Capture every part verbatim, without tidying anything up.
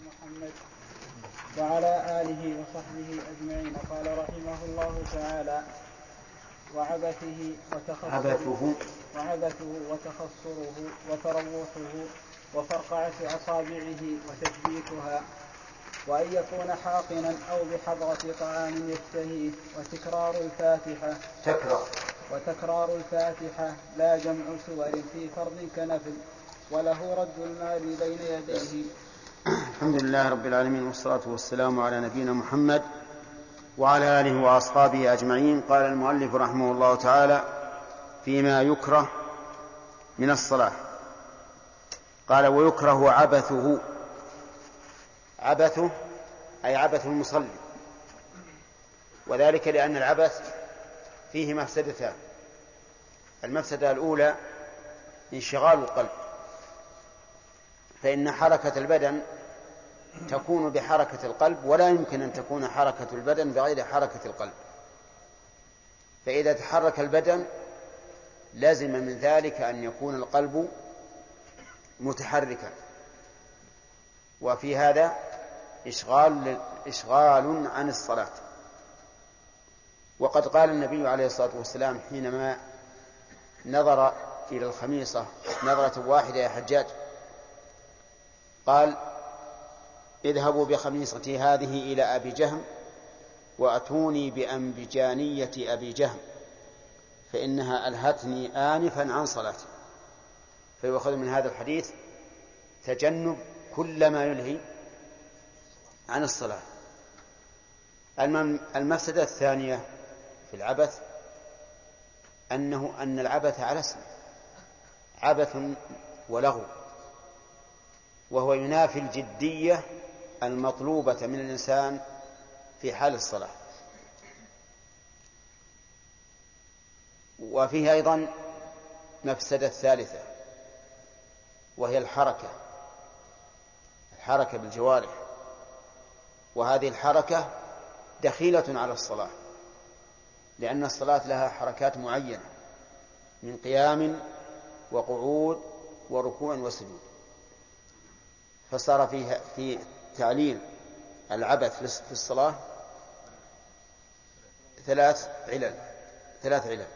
محمد وعلى آله وصحبه أجمعين. قال رحمه الله تعالى: وعبثه وتخصره وعبثه وتخصره وتروحه وفرقعة أصابعه وتشبيكها، وأن يكون حاقنا أو بحضرة طعام يشتهيه، وتكرار الفاتحة تكرار وتكرار الفاتحة لا جمع سور في فرض كنفل، وله رد المال بين يديه. الحمد لله رب العالمين، والصلاة والسلام على نبينا محمد وعلى آله وأصحابه أجمعين. قال المؤلف رحمه الله تعالى: فيما يكره من الصلاة. قال: ويكره عبثه. عبثه أي عبث المصلي، وذلك لأن العبث فيه مفسدتان. المفسدة الأولى انشغال القلب، فإن حركة البدن تكون بحركة القلب، ولا يمكن أن تكون حركة البدن بغير حركة القلب. فإذا تحرك البدن لازم من ذلك أن يكون القلب متحركا، وفي هذا إشغال, إشغال عن الصلاة. وقد قال النبي عليه الصلاة والسلام حينما نظر إلى الخميصة نظرة واحدة: يا حجاج، قال: اذهبوا بخميصتي هذه إلى أبي جهم وأتوني بأنبجانية أبي جهم فإنها ألهتني آنفا عن صلاتي. فيؤخذ من هذا الحديث تجنب كل ما يلهي عن الصلاة. المفسدة الثانية في العبث أنه أن العبث على اسم عبث ولغو، وهو ينافي الجدية المطلوبة من الإنسان في حال الصلاة. وفيه أيضا مفسدة ثالثة، وهي الحركة الحركة بالجوارح، وهذه الحركة دخيلة على الصلاة، لأن الصلاة لها حركات معينة من قيام وقعود وركوع وسجود. فصار فيها في تعليل العبث في الصلاة ثلاث علل ثلاث علل.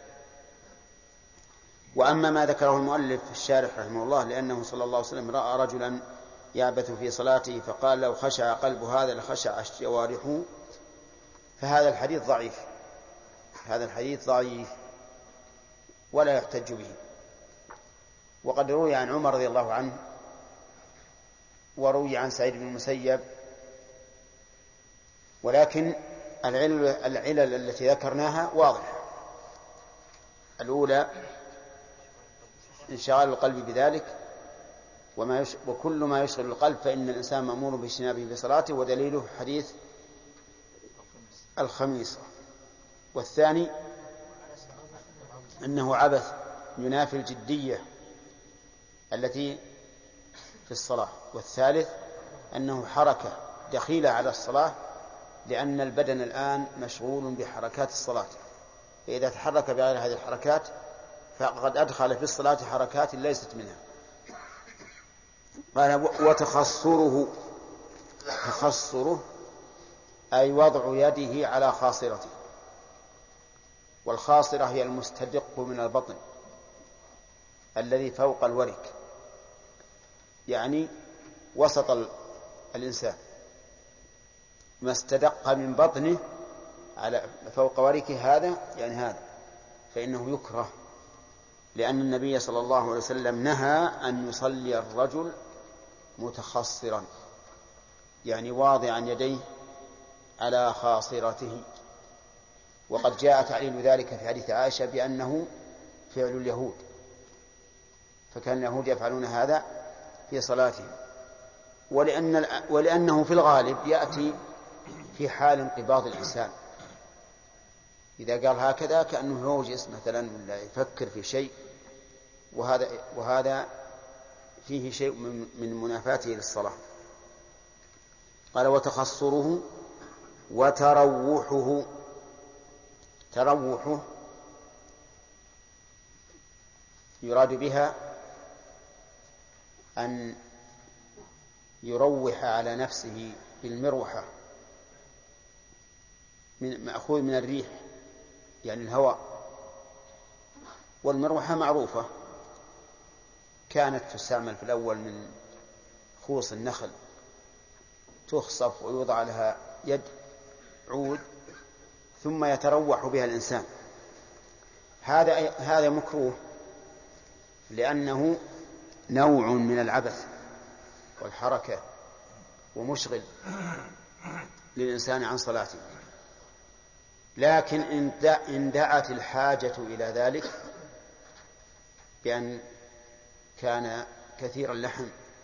وأما ما ذكره المؤلف في الشارح رحمه الله، لأنه صلى الله عليه وسلم رأى رجلا يعبث في صلاته فقال: لو خشع قلب هذا لخشع جوارحه، فهذا الحديث ضعيف هذا الحديث ضعيف ولا يحتج به. وقد روي عن عمر رضي الله عنه، وروي عن سعيد بن المسيب، ولكن العلل, العلل التي ذكرناها واضحة. الأولى انشغال القلب بذلك، وما يش... وكل ما يشغل القلب فإن الإنسان مأمور باجتنابه بصلاته، ودليله حديث الخميصة. والثاني أنه عبث ينافي الجدية التي في الصلاة. والثالث أنه حركة دخيلة على الصلاة، لأن البدن الآن مشغول بحركات الصلاة، فإذا تحرك بغير هذه الحركات فقد أدخل في الصلاة حركات ليست منها. قال: وتخصره. تخصره أي وضع يده على خاصرته، والخاصرة هي المستدق من البطن الذي فوق الورك، يعني وسط الإنسان، ما استدق من بطنه على فوق وركه، هذا يعني هذا، فإنه يكره، لأن النبي صلى الله عليه وسلم نهى أن يصلي الرجل متخصرا، يعني واضعا يديه على خاصرته. وقد جاء تعليل ذلك في حديث عائشة بأنه فعل اليهود، فكان اليهود يفعلون هذا في صلاتهم، ولأن ولأنه في الغالب يأتي في حال انقباض الإنسان، إذا قال هكذا كأنه يوجس مثلا ولا يفكر في شيء، وهذا وهذا فيه شيء من منافاته للصلاة. قال: وتخصره وتروحه. تروحه يراد بها أن يروح على نفسه بالمروحة من مأخوذ من الريح يعني الهواء، والمروحة معروفة كانت تستعمل في الأول من خوص النخل، تخصف ويوضع لها يد عود ثم يتروح بها الإنسان. هذا هذا مكروه لأنه نوع من العبث والحركة ومشغل للإنسان عن صلاته. لكن إن دعت الحاجة إلى ذلك بأن كان كثير اللحم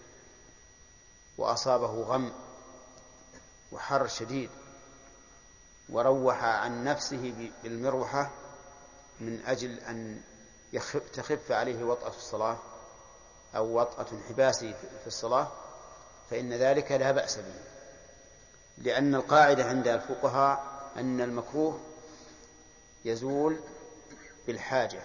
وأصابه غم وحر شديد وروح عن نفسه بالمروحة من أجل أن تخف عليه وطأة الصلاة أو وطأة انحباسه في الصلاة، فإن ذلك لا بأس به، لأن القاعدة عند الفقهاء أن المكروه يزول بالحاجة.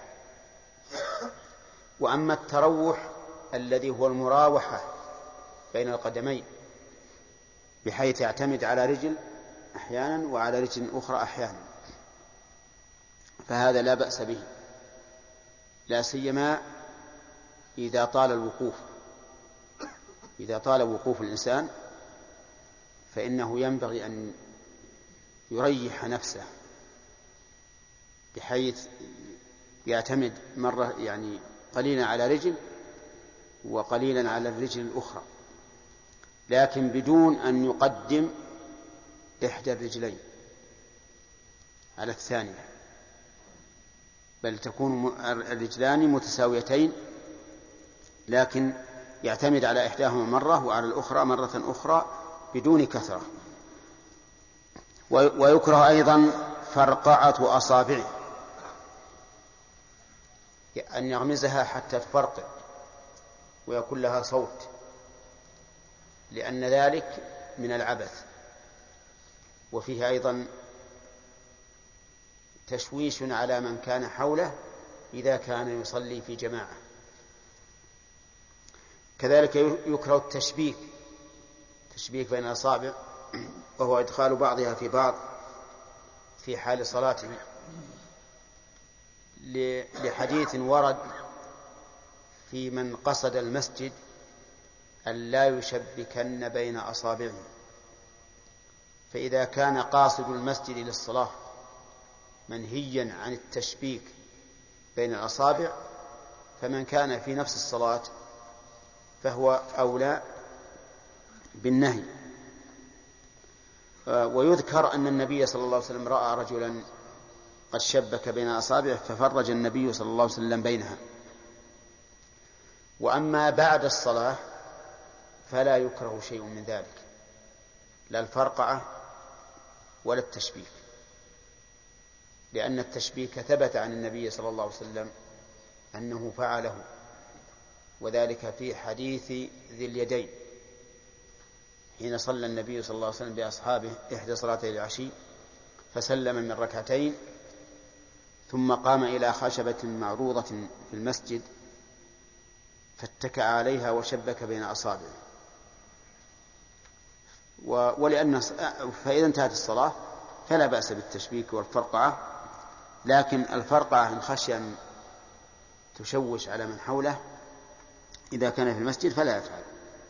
وأما التروح الذي هو المراوحة بين القدمين بحيث يعتمد على رجل أحيانا وعلى رجل أخرى أحيانا، فهذا لا بأس به، لا سيما إذا طال الوقوف. إذا طال وقوف الإنسان فإنه ينبغي أن يريح نفسه بحيث يعتمد مرة يعني قليلا على رجل وقليلا على الرجل الأخرى، لكن بدون أن يقدم إحدى الرجلين على الثانية، بل تكون الرجلان متساويتين لكن يعتمد على إحداهما مرة وعلى الأخرى مرة أخرى بدون كثرة. ويكره أيضا فرقعة أصابعه، أن يغمزها حتى تفرقع ويكون لها صوت، لأن ذلك من العبث، وفيه أيضا تشويش على من كان حوله إذا كان يصلي في جماعة. كذلك يكره التشبيك تشبيك بين الأصابع، وهو إدخال بعضها في بعض في حال صلاته، لحديث ورد في من قصد المسجد أن لا يشبكن بين أصابعه. فإذا كان قاصد المسجد للصلاة منهيا عن التشبيك بين الأصابع، فمن كان في نفس الصلاة فهو أولى بالنهي. ويذكر أن النبي صلى الله عليه وسلم رأى رجلا قد شبك بين أصابعه ففرج النبي صلى الله عليه وسلم بينها. وأما بعد الصلاة فلا يكره شيء من ذلك، لا الفرقعة ولا التشبيك، لأن التشبيك ثبت عن النبي صلى الله عليه وسلم أنه فعله، وذلك في حديث ذي اليدين حين صلى النبي صلى الله عليه وسلم بأصحابه إحدى صلاتي العشي فسلم من ركعتين ثم قام إلى خشبة معروضة في المسجد فاتكأ عليها وشبك بين أصابعه. ولأن فإذا انتهت الصلاة فلا بأس بالتشبيك والفرقعة، لكن الفرقعة إن خشي أن تشوش على من حوله إذا كان في المسجد فلا يفعل.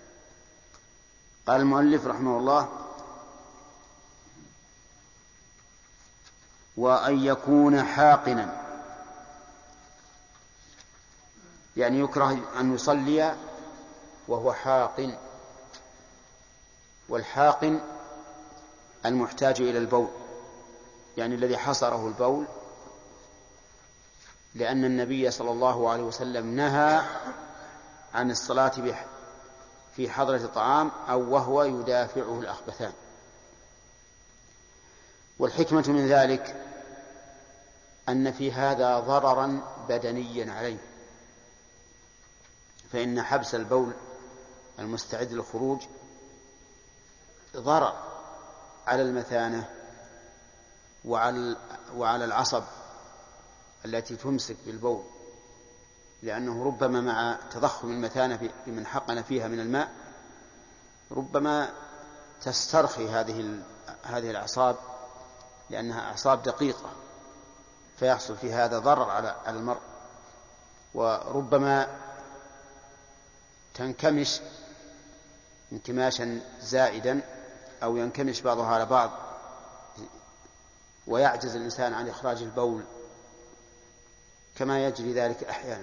قال المؤلف رحمه الله: وأن يكون حاقنا، يعني يكره أن يصلي وهو حاقن، والحاقن المحتاج إلى البول، يعني الذي حصره البول، لأن النبي صلى الله عليه وسلم نهى عن الصلاة في حضرة الطعام أو وهو يدافعه الأخبثان. والحكمة من ذلك أن في هذا ضررا بدنيا عليه، فإن حبس البول المستعد للخروج ضرر على المثانة وعلى وعلى العصب التي تمسك بالبول، لأنه ربما مع تضخم المثانة بمن حقن فيها من الماء ربما تسترخي هذه هذه الأعصاب لأنها أعصاب دقيقة، فيحصل في هذا ضرر على المرء، وربما تنكمش انكماشا زائدا أو ينكمش بعضها على بعض ويعجز الإنسان عن إخراج البول كما يجري ذلك أحيانا.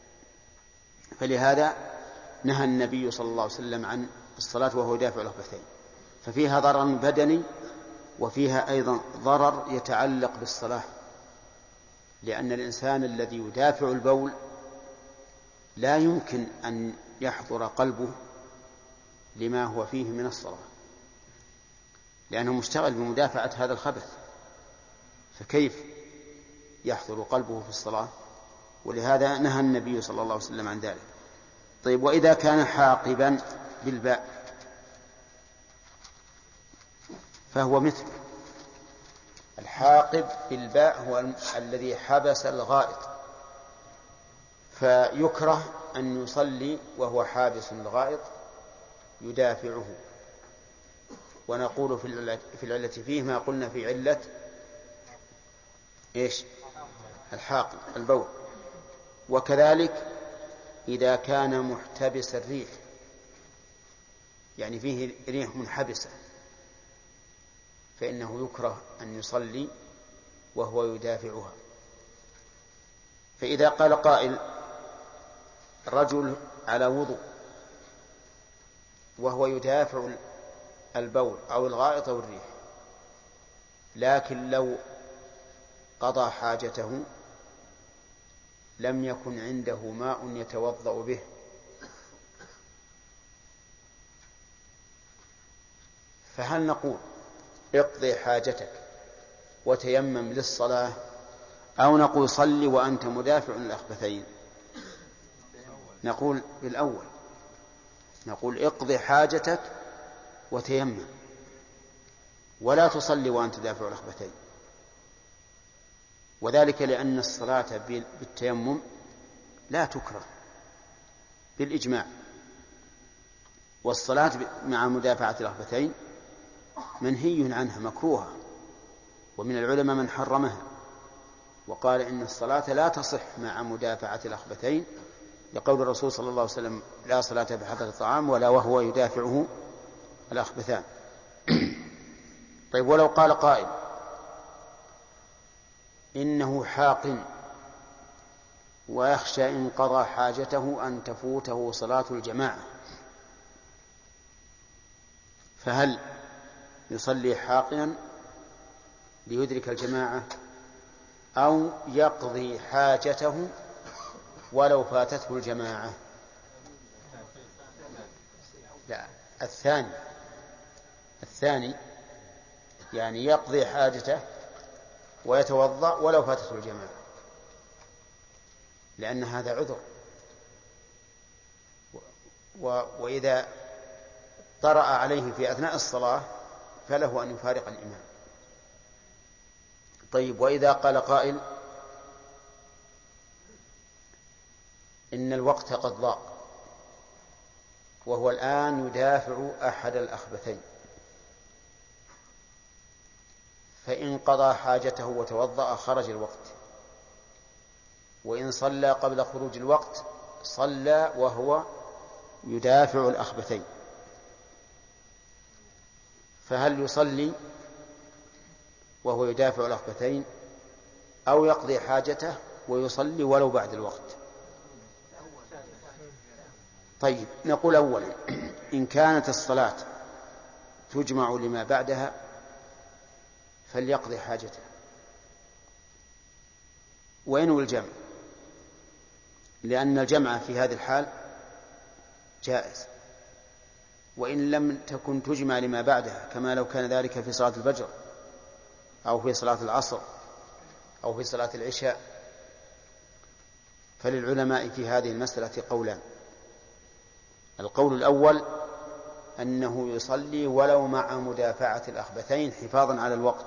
فلهذا نهى النبي صلى الله عليه وسلم عن الصلاة وهو يدافع الركبتين، ففيها ضرر بدني وفيها أيضا ضرر يتعلق بالصلاة، لأن الإنسان الذي يدافع البول لا يمكن أن يحضر قلبه لما هو فيه من الصلاة، لأنه مشتغل بمدافعة هذا الخبث، فكيف يحضر قلبه في الصلاة؟ ولهذا نهى النبي صلى الله عليه وسلم عن ذلك. طيب، وإذا كان حاقبا بالباء فهو مثل الحاقب بالباء، هو الذي حبس الغائط، فيكره أن يصلي وهو حابس الغائط يدافعه. ونقول في العلة فيه ما قلنا في علة إيش؟ الحاقب البول. وكذلك إذا كان محتبس الريح، يعني فيه ريح منحبسة، فإنه يكره أن يصلي وهو يدافعها. فإذا قال قائل: رجل على وضوء وهو يدافع البول أو الغائط أو الريح، لكن لو قضى حاجته لم يكن عنده ماء يتوضأ به، فهل نقول اقضي حاجتك وتيمم للصلاة، أو نقول صل وأنت مدافع الأخبثين؟ نقول بالأول، نقول اقضي حاجتك وتيمم، ولا تصلي وأنت دافع الأخبثين، وذلك لأن الصلاة بالتيمم لا تكره بالإجماع، والصلاة مع مدافعة الأخبثين منهي عنها مكروهة، ومن العلماء من حرمها وقال إن الصلاة لا تصح مع مدافعة الأخبثين، لقول الرسول صلى الله عليه وسلم: لا صلاة بحضرة الطعام ولا وهو يدافعه الأخبثان. طيب، ولو قال قائل: إنه حاق ويخشى إن قضى حاجته أن تفوته صلاة الجماعة، فهل يصلي حاقنا ليدرك الجماعة، أو يقضي حاجته ولو فاتته الجماعة؟ لا، الثاني الثاني يعني يقضي حاجته ويتوضأ ولو فاتته الجماعة، لأن هذا عذر، و... وإذا طرأ عليه في أثناء الصلاة فله أن يفارق الإمام. طيب، وإذا قال قائل: إن الوقت قد ضاق وهو الآن يدافع أحد الأخبثين، فإن قضى حاجته وتوضأ خرج الوقت، وإن صلى قبل خروج الوقت صلى وهو يدافع الأخبثين، فهل يصلي وهو يدافع الأخبثين، أو يقضي حاجته ويصلي ولو بعد الوقت؟ طيب، نقول أولا: إن كانت الصلاة تجمع لما بعدها فليقضي حاجته وينوي الجمع، لأن الجمع في هذه الحال جائز، وإن لم تكن تجمع لما بعدها، كما لو كان ذلك في صلاة الفجر أو في صلاة العصر أو في صلاة العشاء. فللعلماء في هذه المسألة قولان: القول الأول أنه يصلي ولو مع مدافعة الأخبثين حفاظا على الوقت،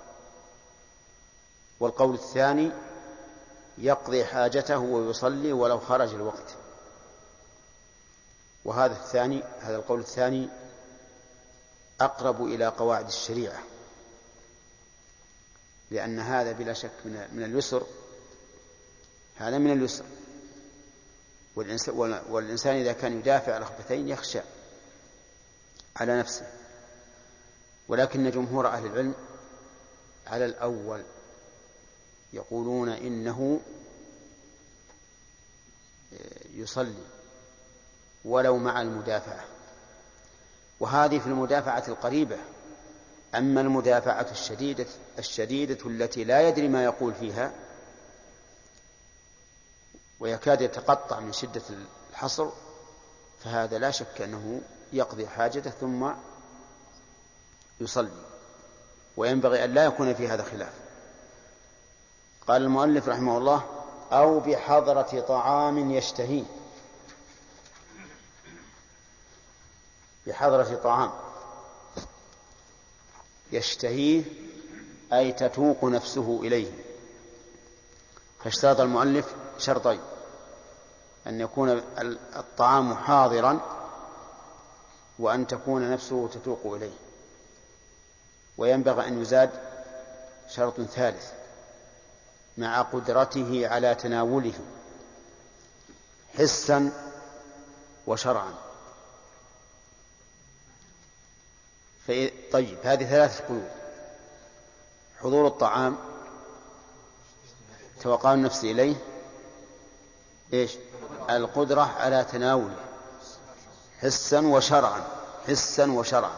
والقول الثاني يقضي حاجته ويصلي ولو خرج الوقت. وهذا الثاني هذا القول الثاني أقرب إلى قواعد الشريعة، لأن هذا بلا شك من اليسر، هذا من اليسر. والإنسان إذا كان يدافع الخبثين يخشى على نفسه. ولكن جمهور أهل العلم على الأول، يقولون إنه يصلي ولو مع المدافعة، وهذه في المدافعة القريبة. أما المدافعة الشديدة الشديدة التي لا يدري ما يقول فيها ويكاد يتقطع من شدة الحصر، فهذا لا شك أنه يقضي حاجته ثم يصلي، وينبغي أن لا يكون في هذا خلاف. قال المؤلف رحمه الله: أو بحضرة طعام يشتهيه. بحضرة طعام يشتهيه أي تتوق نفسه إليه. فاشترط المؤلف شرطين: أن يكون الطعام حاضرا، وأن تكون نفسه تتوق إليه. وينبغي أن يزاد شرط ثالث: مع قدرته على تناوله حسا وشرعا. طيب، هذه ثلاثة قيود: حضور الطعام، توقع النفس إليه، إيش؟ القدرة على تناوله حسا وشرعا. حسا وشرعا.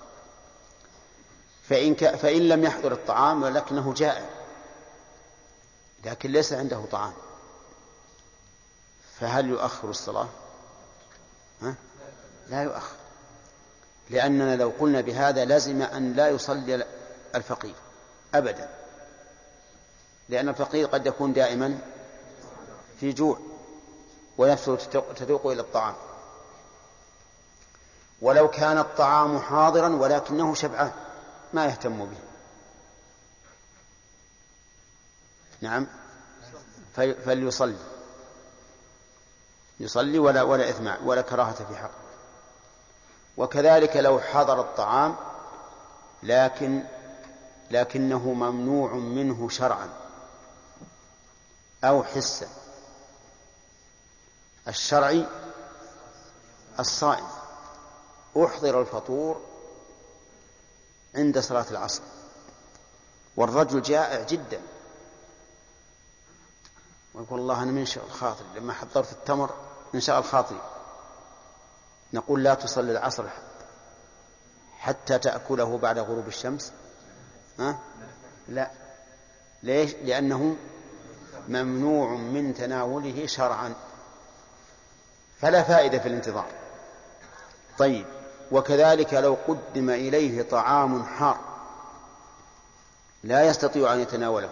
فإن, ك... فإن لم يحضر الطعام ولكنه جائع لكن ليس عنده طعام، فهل يؤخر الصلاة؟ ها؟ لا يؤخر، لأننا لو قلنا بهذا لازم أن لا يصلي الفقير أبدا، لأن الفقير قد يكون دائما في جوع ونفسه تذوق إلى الطعام. ولو كان الطعام حاضرا ولكنه شبعان ما يهتم به، نعم، فليصلي، يصلي ولا ولا إثم ولا كراهة في حق. وكذلك لو حضر الطعام لكن لكنه ممنوع منه شرعا أو حسا. الشرعي الصائم أحضر الفطور عند صلاة العصر والرجل جائع جدا، ويقول: الله أنا من شاء الخاطر لما حضرت التمر من شاء الخاطر. نقول: لا تصلي العصر حتى تأكله بعد غروب الشمس. ها؟ لا. ليش؟ لأنه ممنوع من تناوله شرعا، فلا فائدة في الانتظار. طيب، وكذلك لو قدم إليه طعام حار لا يستطيع أن يتناوله،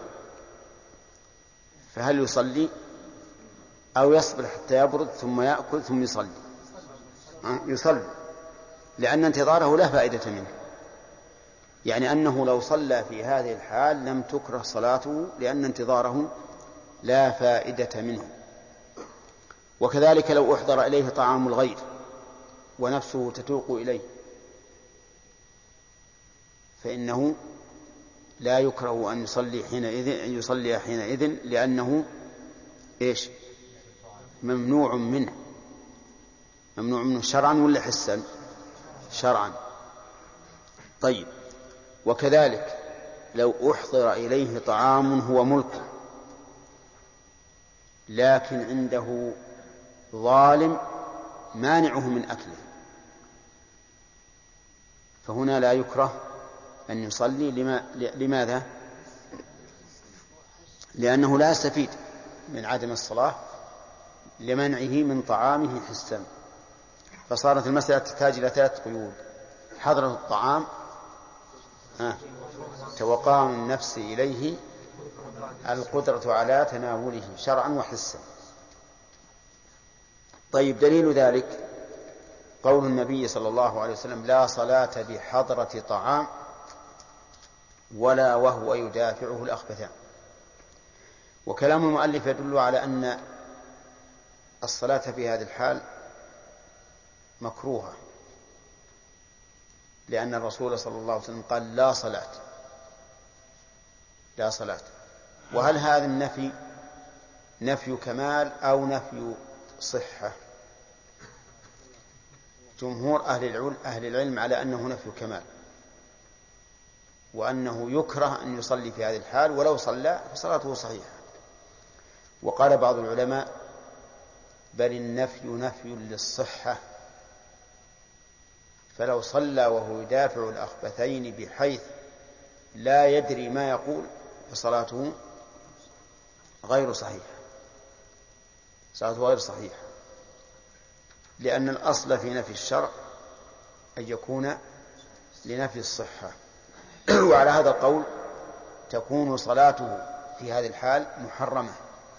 فهل يصلي أو يصبر حتى يبرد ثم يأكل ثم يصلي؟ يصلي، لأن انتظاره لا فائدة منه. يعني أنه لو صلى في هذه الحال لم تكره صلاته، لأن انتظاره لا فائدة منه. وكذلك لو أحضر إليه طعام الغير ونفسه تتوق إليه فإنه لا يكره أن يصلي حينئذ أن يصلي حينئذ لأنه إيش؟ ممنوع منه. ممنوع منه شرعا ولا حسا؟ شرعا. طيب، وكذلك لو أحضر إليه طعام هو ملكه لكن عنده ظالم مانعه من أكله، فهنا لا يكره أن يصلي. لما لماذا؟ لأنه لا يستفيد من عدم الصلاة لمنعه من طعامه حسا. فصارت المسألة تحتاج إلى ثلاث قيود: حضرة الطعام، آه. توقع النفس إليه، القدرة على تناوله شرعا وحسا. طيب، دليل ذلك قول النبي صلى الله عليه وسلم: لا صلاة بحضرة طعام ولا وهو يدافعه الأخبثان. وكلام المؤلف يدل على أن الصلاة في هذه الحال مكروهة، لأن الرسول صلى الله عليه وسلم قال لا صلاة لا صلاة. وهل هذا النفي نفي كمال أو نفي صحة؟ جمهور أهل العلم, أهل العلم على أنه نفي كمال، وأنه يكره أن يصلي في هذه الحال، ولو صلى فصلاته صحيحة. وقال بعض العلماء بل النفي نفي للصحة، فلو صلى وهو يدافع الأخبثين بحيث لا يدري ما يقول فصلاته غير صحيحة، صلاته غير صحيحة، لأن الأصل في نفي الشرع أن يكون لنفي الصحة. وعلى هذا القول تكون صلاته في هذه الحال محرمة،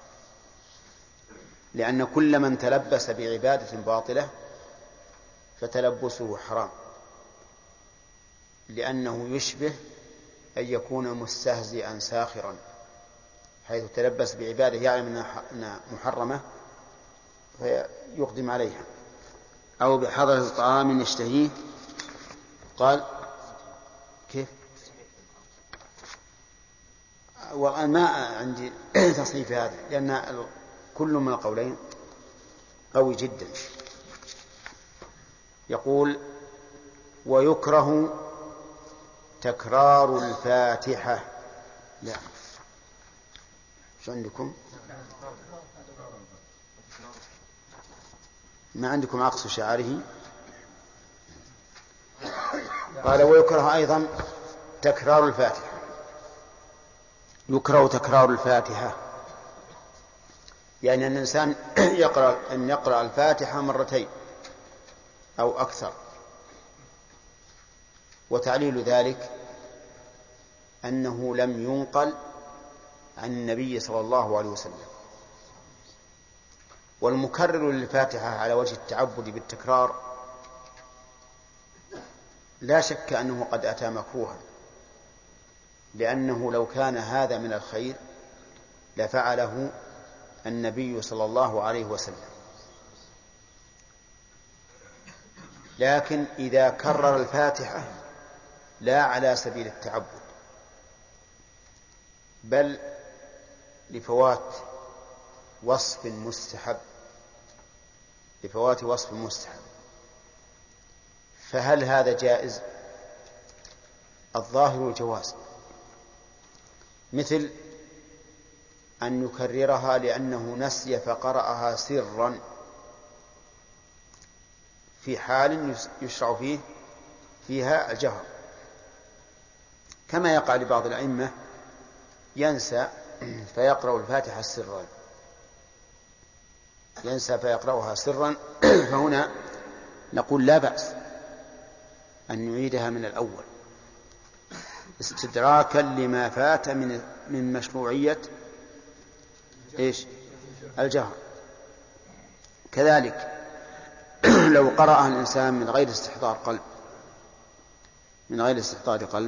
لأن كل من تلبس بعبادة باطلة فتلبسه حرام، لأنه يشبه أن يكون مستهزئا ساخرا، حيث تلبس بعبادة يعلم أنها محرمة فيقدم عليها، أو بحضرة طعام يشتهيه. قال كيف؟ وما عندي تصنيف هذا، لأن كل من القولين قوي جدا. يقول ويكره تكرار الفاتحة. لا، شو عندكم؟ ما عندكم عكس شعاره. قال ويكره أيضا تكرار الفاتحة. يكره تكرار الفاتحة يعني أن الإنسان يقرأ أن يقرأ الفاتحة مرتين أو أكثر. وتعليل ذلك أنه لم ينقل عن النبي صلى الله عليه وسلم. والمكرر للفاتحة على وجه التعبد بالتكرار لا شك أنه قد أتى مكروها، لأنه لو كان هذا من الخير لفعله النبي صلى الله عليه وسلم. لكن إذا كرر الفاتحة لا على سبيل التعبد، بل لفوات وصف مستحب لفوات وصف مستحب فهل هذا جائز؟ الظاهر الجواز، مثل أن يكررها لأنه نسي فقرأها سرا في حال يشرع فيه فيها الجهر، كما يقع لبعض الأئمة ينسى فيقرأ الفاتحة سرا ينسى فيقرأها سرا فهنا نقول لا بأس أن يعيدها من الأول استدراكا لما فات من من مشروعية إيش الجهر. كذلك لو قرأها الإنسان من غير استحضار قلب من غير استحضار قلب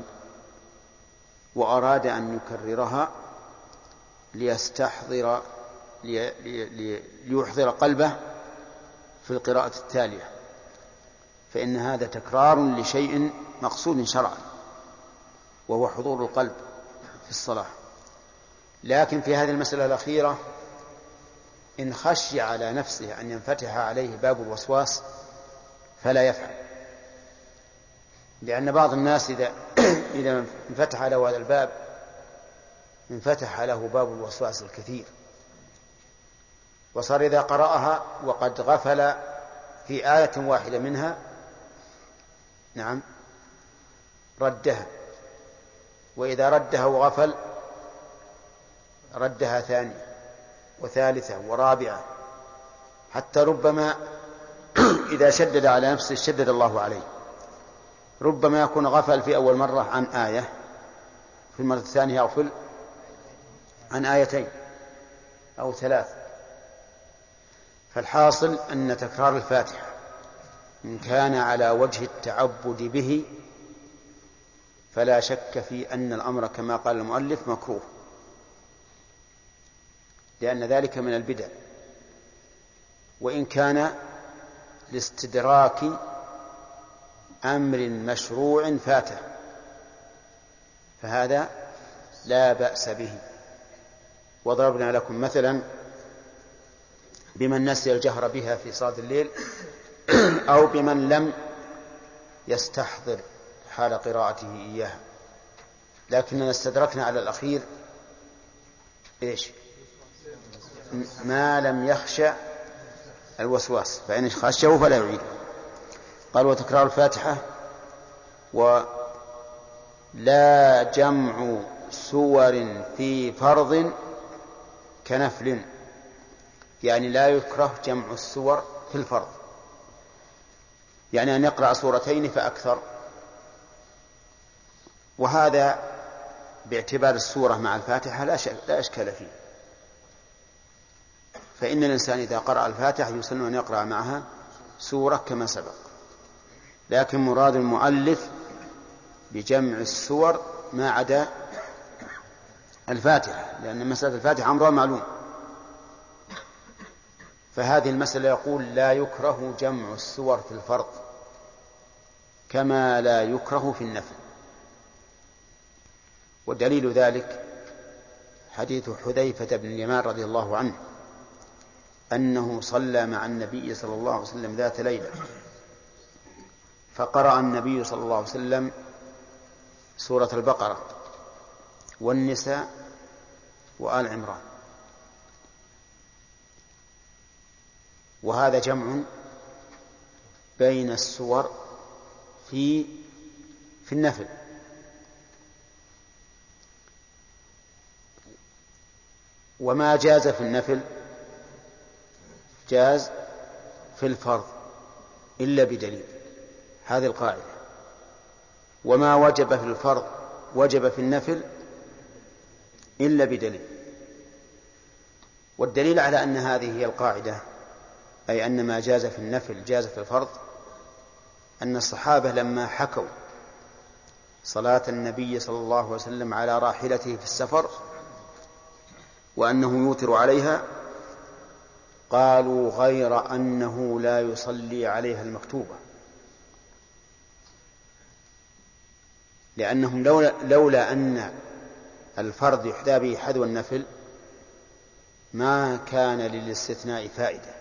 وأراد أن يكررها ليستحضر لي لي ليحضر قلبه في القراءة التالية، فإن هذا تكرار لشيء مقصود شرعا وهو حضور القلب في الصلاة. لكن في هذه المسألة الأخيرة إن خشي على نفسه أن ينفتح عليه باب الوسواس فلا يفعل، لأن بعض الناس إذا إذا انفتح له هذا الباب انفتح له باب الوسواس الكثير، وصار إذا قرأها وقد غفل في آية واحدة منها نعم ردها، وإذا ردها وغفل ردها ثانية وثالثة ورابعة، حتى ربما إذا شدد على نفسه شدد الله عليه. ربما يكون غفل في أول مرة عن آية، في المرة الثانية يغفل عن آيتين أو ثلاث. فالحاصل أن تكرار الفاتحة إن كان على وجه التعبد به فلا شك في أن الأمر كما قال المؤلف مكروه، لأن ذلك من البدع. وإن كان لاستدراك أمر مشروع فاته، فهذا لا بأس به. وضربنا لكم مثلا بمن نسي الجهر بها في صلاة الليل أو بمن لم يستحضر حال قراءته إياها، لكننا استدركنا على الأخير إيش؟ ما لم يخشى الوسواس، فإن خشيه فلا يعيد. قال وتكرار الفاتحة ولا جمع سور في فرض كنفل، يعني لا يكره جمع السور في الفرض، يعني أن يقرأ سورتين فأكثر، وهذا باعتبار السورة مع الفاتحة لا إشكال فيه، فإن الإنسان إذا قرأ الفاتحة يسن أن يقرأ معها سورة كما سبق. لكن مراد المؤلف بجمع السور ما عدا الفاتحة، لأن مسألة الفاتحة أمر معلوم، فهذه المسألة يقول لا يكره جمع السور في الفرض كما لا يكره في النفل. ودليل ذلك حديث حذيفة بن اليمان رضي الله عنه أنه صلى مع النبي صلى الله عليه وسلم ذات ليلة، فقرأ النبي صلى الله عليه وسلم سورة البقرة والنساء وآل عمران، وهذا جمع بين السور في في النفل. وما جاز في النفل جاز في الفرض إلا بدليل، هذه القاعدة. وما وجب في الفرض وجب في النفل إلا بدليل. والدليل على أن هذه هي القاعدة، أي أن ما جاز في النفل جاز في الفرض، أن الصحابة لما حكوا صلاة النبي صلى الله عليه وسلم على راحلته في السفر وأنه يوتر عليها، قالوا غير أنه لا يصلي عليها المكتوبة، لأنهم لولا, لولا أن الفرض يحدى به حذو النفل ما كان للاستثناء فائدة.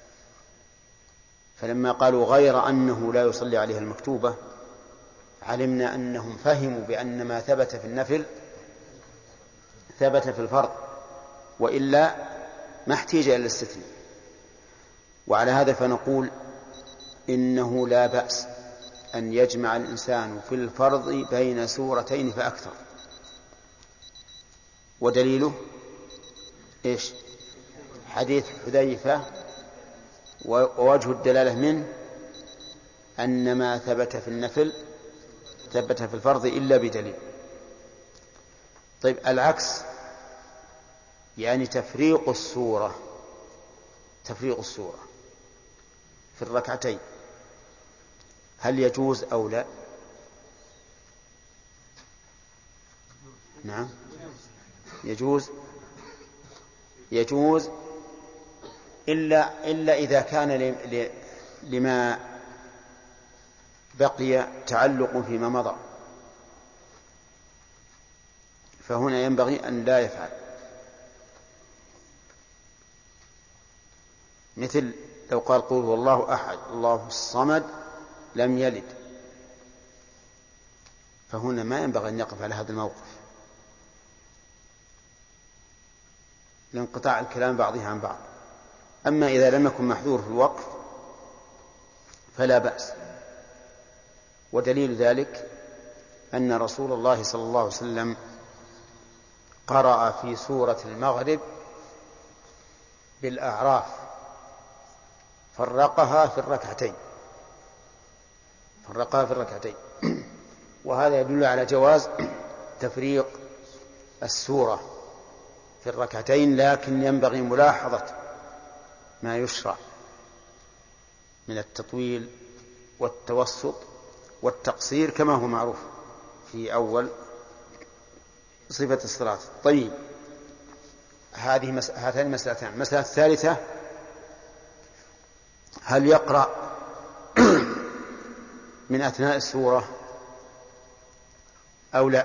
فلما قالوا غير أنه لا يصلي عليها المكتوبة علمنا أنهم فهموا بأن ما ثبت في النفل ثبت في الفرض، وإلا ما احتاج إلى الاستثناء. وعلى هذا فنقول إنه لا بأس أن يجمع الإنسان في الفرض بين سورتين فأكثر. ودليله إيش؟ حديث حذيفة، ووجه الدلالة منه أن ما ثبت في النفل ثبت في الفرض إلا بدليل. طيب العكس، يعني تفريق السورة تفريق السورة في الركعتين هل يجوز أو لا؟ نعم يجوز يجوز إلا, إلا إذا كان لما بقي تعلق فيما مضى، فهنا ينبغي أن لا يفعل. مثل لو قال قل هو الله أحد الله الصمد لم يلد، فهنا ما ينبغي أن يقف على هذا الموقف لانقطاع الكلام بعضها عن بعض. أما إذا لم يكن محذور في الوقف فلا بأس. ودليل ذلك أن رسول الله صلى الله عليه وسلم قرأ في سورة المغرب بالأعراف فرقها في الركعتين فرقها في الركعتين وهذا يدل على جواز تفريق السورة في الركعتين، لكن ينبغي ملاحظة ما يشرع من التطويل والتوسط والتقصير كما هو معروف في أول صفة الصلاة. طيب هذه مس... هاتان مسألتان. المسألة من أثناء السورة أو لا؟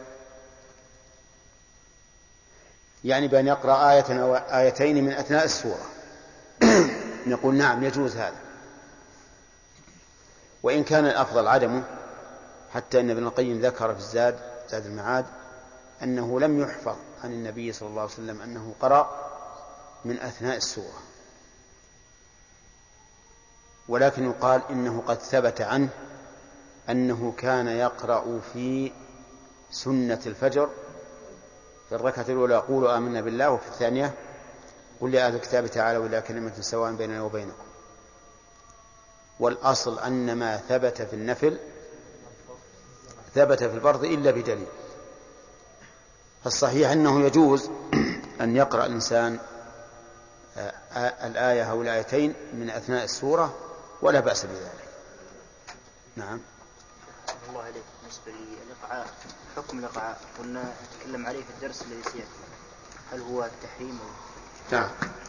يعني بأن يقرأ آية أو آيتين من أثناء السورة. نقول نعم يجوز هذا، وإن كان الأفضل عدمه، حتى أن ابن القيم ذكر في الزاد زاد المعاد أنه لم يحفظ عن النبي صلى الله عليه وسلم أنه قرأ من أثناء السورة، ولكن يقال إنه قد ثبت عنه أنه كان يقرأ في سنة الفجر في الركعة الأولى قولوا آمنا بالله، وفي الثانية قل يا أهل الكتاب تعالوا إلى كلمة سواء بيننا وبينكم. والأصل أن ما ثبت في النفل ثبت في الفرض إلا بدليل. فالصحيح أنه يجوز أن يقرأ الإنسان الآية أو الآيتين من أثناء السورة ولا بأس بذلك. نعم. الله عليك. بالنسبة للإقعاء، حكم الإقعاء قلنا نتكلم عليه في الدرس الذي سيأتي، هل هو التحريم أو؟ نعم.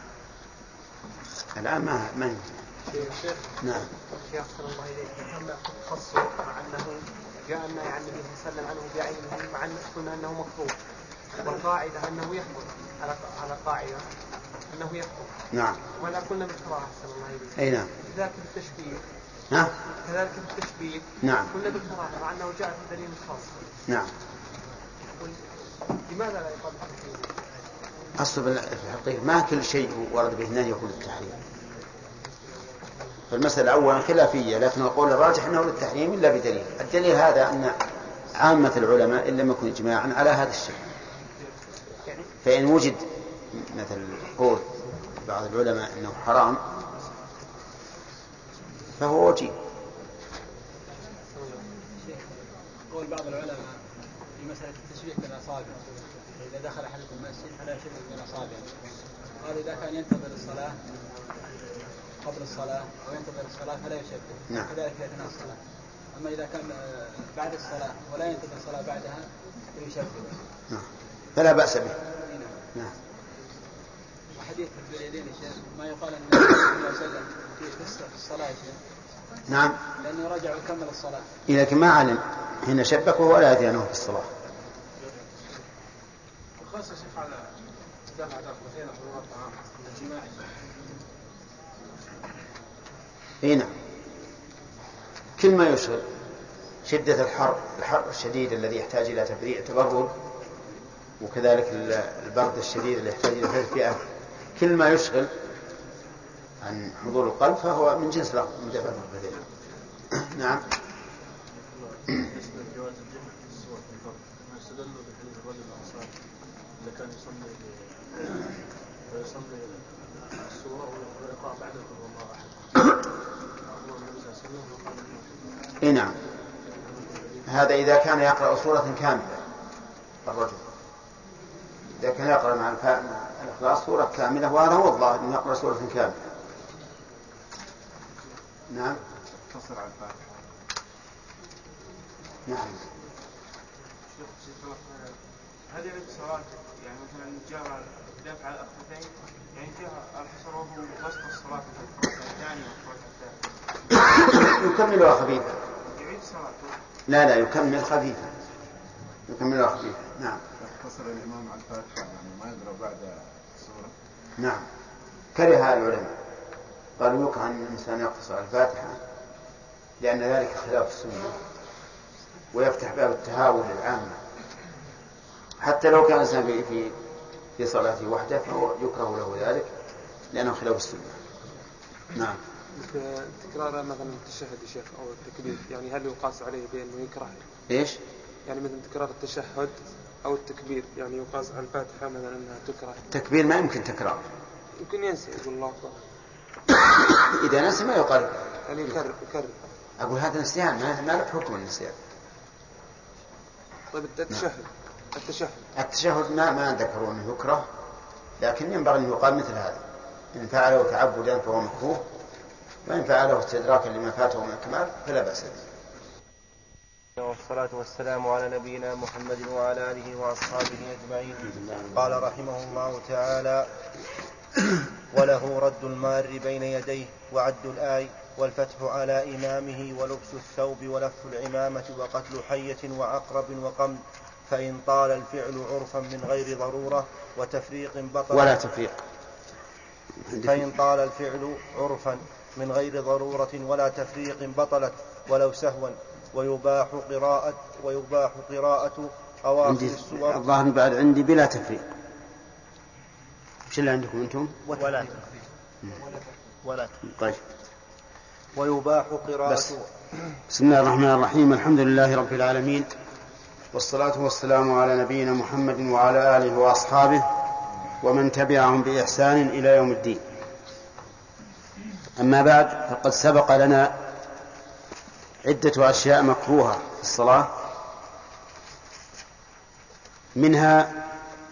الآن ما ما شيخ. نعم. شيخ صلى الله عليه وسلم خصه مع أنه جاء النهي عن النبي صلى الله عليه وسلم عنه بعينه، مع أن قلنا أنه مكروه، والقاعدة أنه يحكم على على قاعدة أنه يحكم. نعم. ولا قلنا بالكراهة صلى الله عليه وسلم. أي نعم. كذلك بالتشبيه. نعم. كذلك بالتشبيه. نعم. قلنا بالكراهة مع أنه جاء في دليل خاص. نعم. لماذا لا يقال بالتحريم؟ أصل في الحقيقة ما كل شيء ورد به النهي يكون للتحريم. فالمسألة أولا خلافية، لكن القول الراجح أنه للتحريم إلا بدليل. الدليل هذا أن عامة العلماء إن لم يكن إجماعا على هذا الشيء، فإن وجد مثل قول بعض العلماء أنه حرام فهو وجيه. قول بعض العلماء في مسألة التشبيه بالأصابع، إذا دخل أحدكم المسجد فلا يشبه بالأصابع. قالوا إذا كان ينتظر الصلاة قبل الصلاة وينتظر الصلاة فلا يشبه. نعم. كذلك في أثناء الصلاة. أما إذا كان بعد الصلاة ولا ينتظر الصلاة بعدها فيشبه. نعم. فلا بأس به. نعم. وحديث اليدين يا شيخ ما يقال أن النبي صلى الله عليه وسلم في الصلاة يا شيخ. نعم. لأنه رجع وكمل الصلاة. لكن ما علم حين شبكه ولا يدري أنه في الصلاة. وخاصة شيخ على دفع دفعين حضور الطعام الجماعي. اي نعم. كل ما يشغل، شدة الحر الحر الشديد الذي يحتاج إلى تبريد تبرد، وكذلك البرد الشديد اللي يحتاج إلى تدفئة، كل ما يشغل عن حضور القلب فهو من جنس مدافع البدن. نعم. كان يصلي ويصلي السورة ويقرأ بعد قل الله أحد. إيه نعم. هذا إذا كان يقرأ سورة كاملة الرجل، إذا كان يقرأ مع الإخلاص سورة كاملة، وهذا هو الظاهر أن يقرأ سورة كاملة. نعم. تصل على الفاتحة. نعم. هذه الصلاة يعني مثلا جاء دفع الأخذتين، يعني جاء الحصر وهو وسط الصلاة في الركعة الثانية والركعة الثالثة. يكملها خفيفا. يعيد صلاته. لا لا يكمل خفيفا. يكملها خفيفا. نعم. يختصر الإمام على الفاتحة يعني ما يقرأ بعد السورة. نعم. كره العلماء قالوا يكره أن الإنسان يقتصر على الفاتحة لأن ذلك خلاف السنة ويفتح باب التهاون للعامة، حتى لو كان الإنسان في في في صلاته وحده فهو يكره له ذلك لأنه خلاف السنة. نعم. تكرار مثلا التشهد يا شيخ أو التكبير، يعني هل يقاس عليه بأنه يكره؟ إيش؟ يعني مثل تكرار التشهد أو التكبير، يعني يقاس على الفاتحة مثلا أنها تكره. التكبير ما يمكن تكرار. يمكن ينسى يقول الله أكبر. إذا نسي ما يقال. يعني يكرر يكرر. أقول هذا نسيان، ما له حكم النسيان. طيب التشهد. التشهد. التشهد ما ما ذكروا أنه يكره، لكن ينبغي أن يقال مثل هذا: إن فعله تعبدا فهو مكروه، وإن فعله استدراكا لما فاته من الكمال فلا بأس به. والصلاة والسلام على نبينا محمد وعلى آله وأصحابه أجمعين. قال رحمه الله تعالى: وله رد المار بين يديه وعد الآي والفتح على إمامه ولبس الثوب ولف العمامة وقتل حية وعقرب وقمل، فإن طال الفعل عرفا من غير ضرورة وتفريق بطل ولا تفريق فإن طال الفعل عرفا من غير ضرورة ولا تفريق بطلت ولو سهوا، ويباح قراءة ويباح قراءة أواخر السور. الظاهر بعد عندي بلا تفريق. وش اللي عندكم أنتم؟ ولا تفريق ولا تفريق. طيب. ويباح قراءة. بس. بسم الله الرحمن الرحيم. الحمد لله رب العالمين، والصلاة والسلام على نبينا محمد وعلى آله وأصحابه ومن تبعهم بإحسان إلى يوم الدين. أما بعد، فقد سبق لنا عدة أشياء مكروهة في الصلاة، منها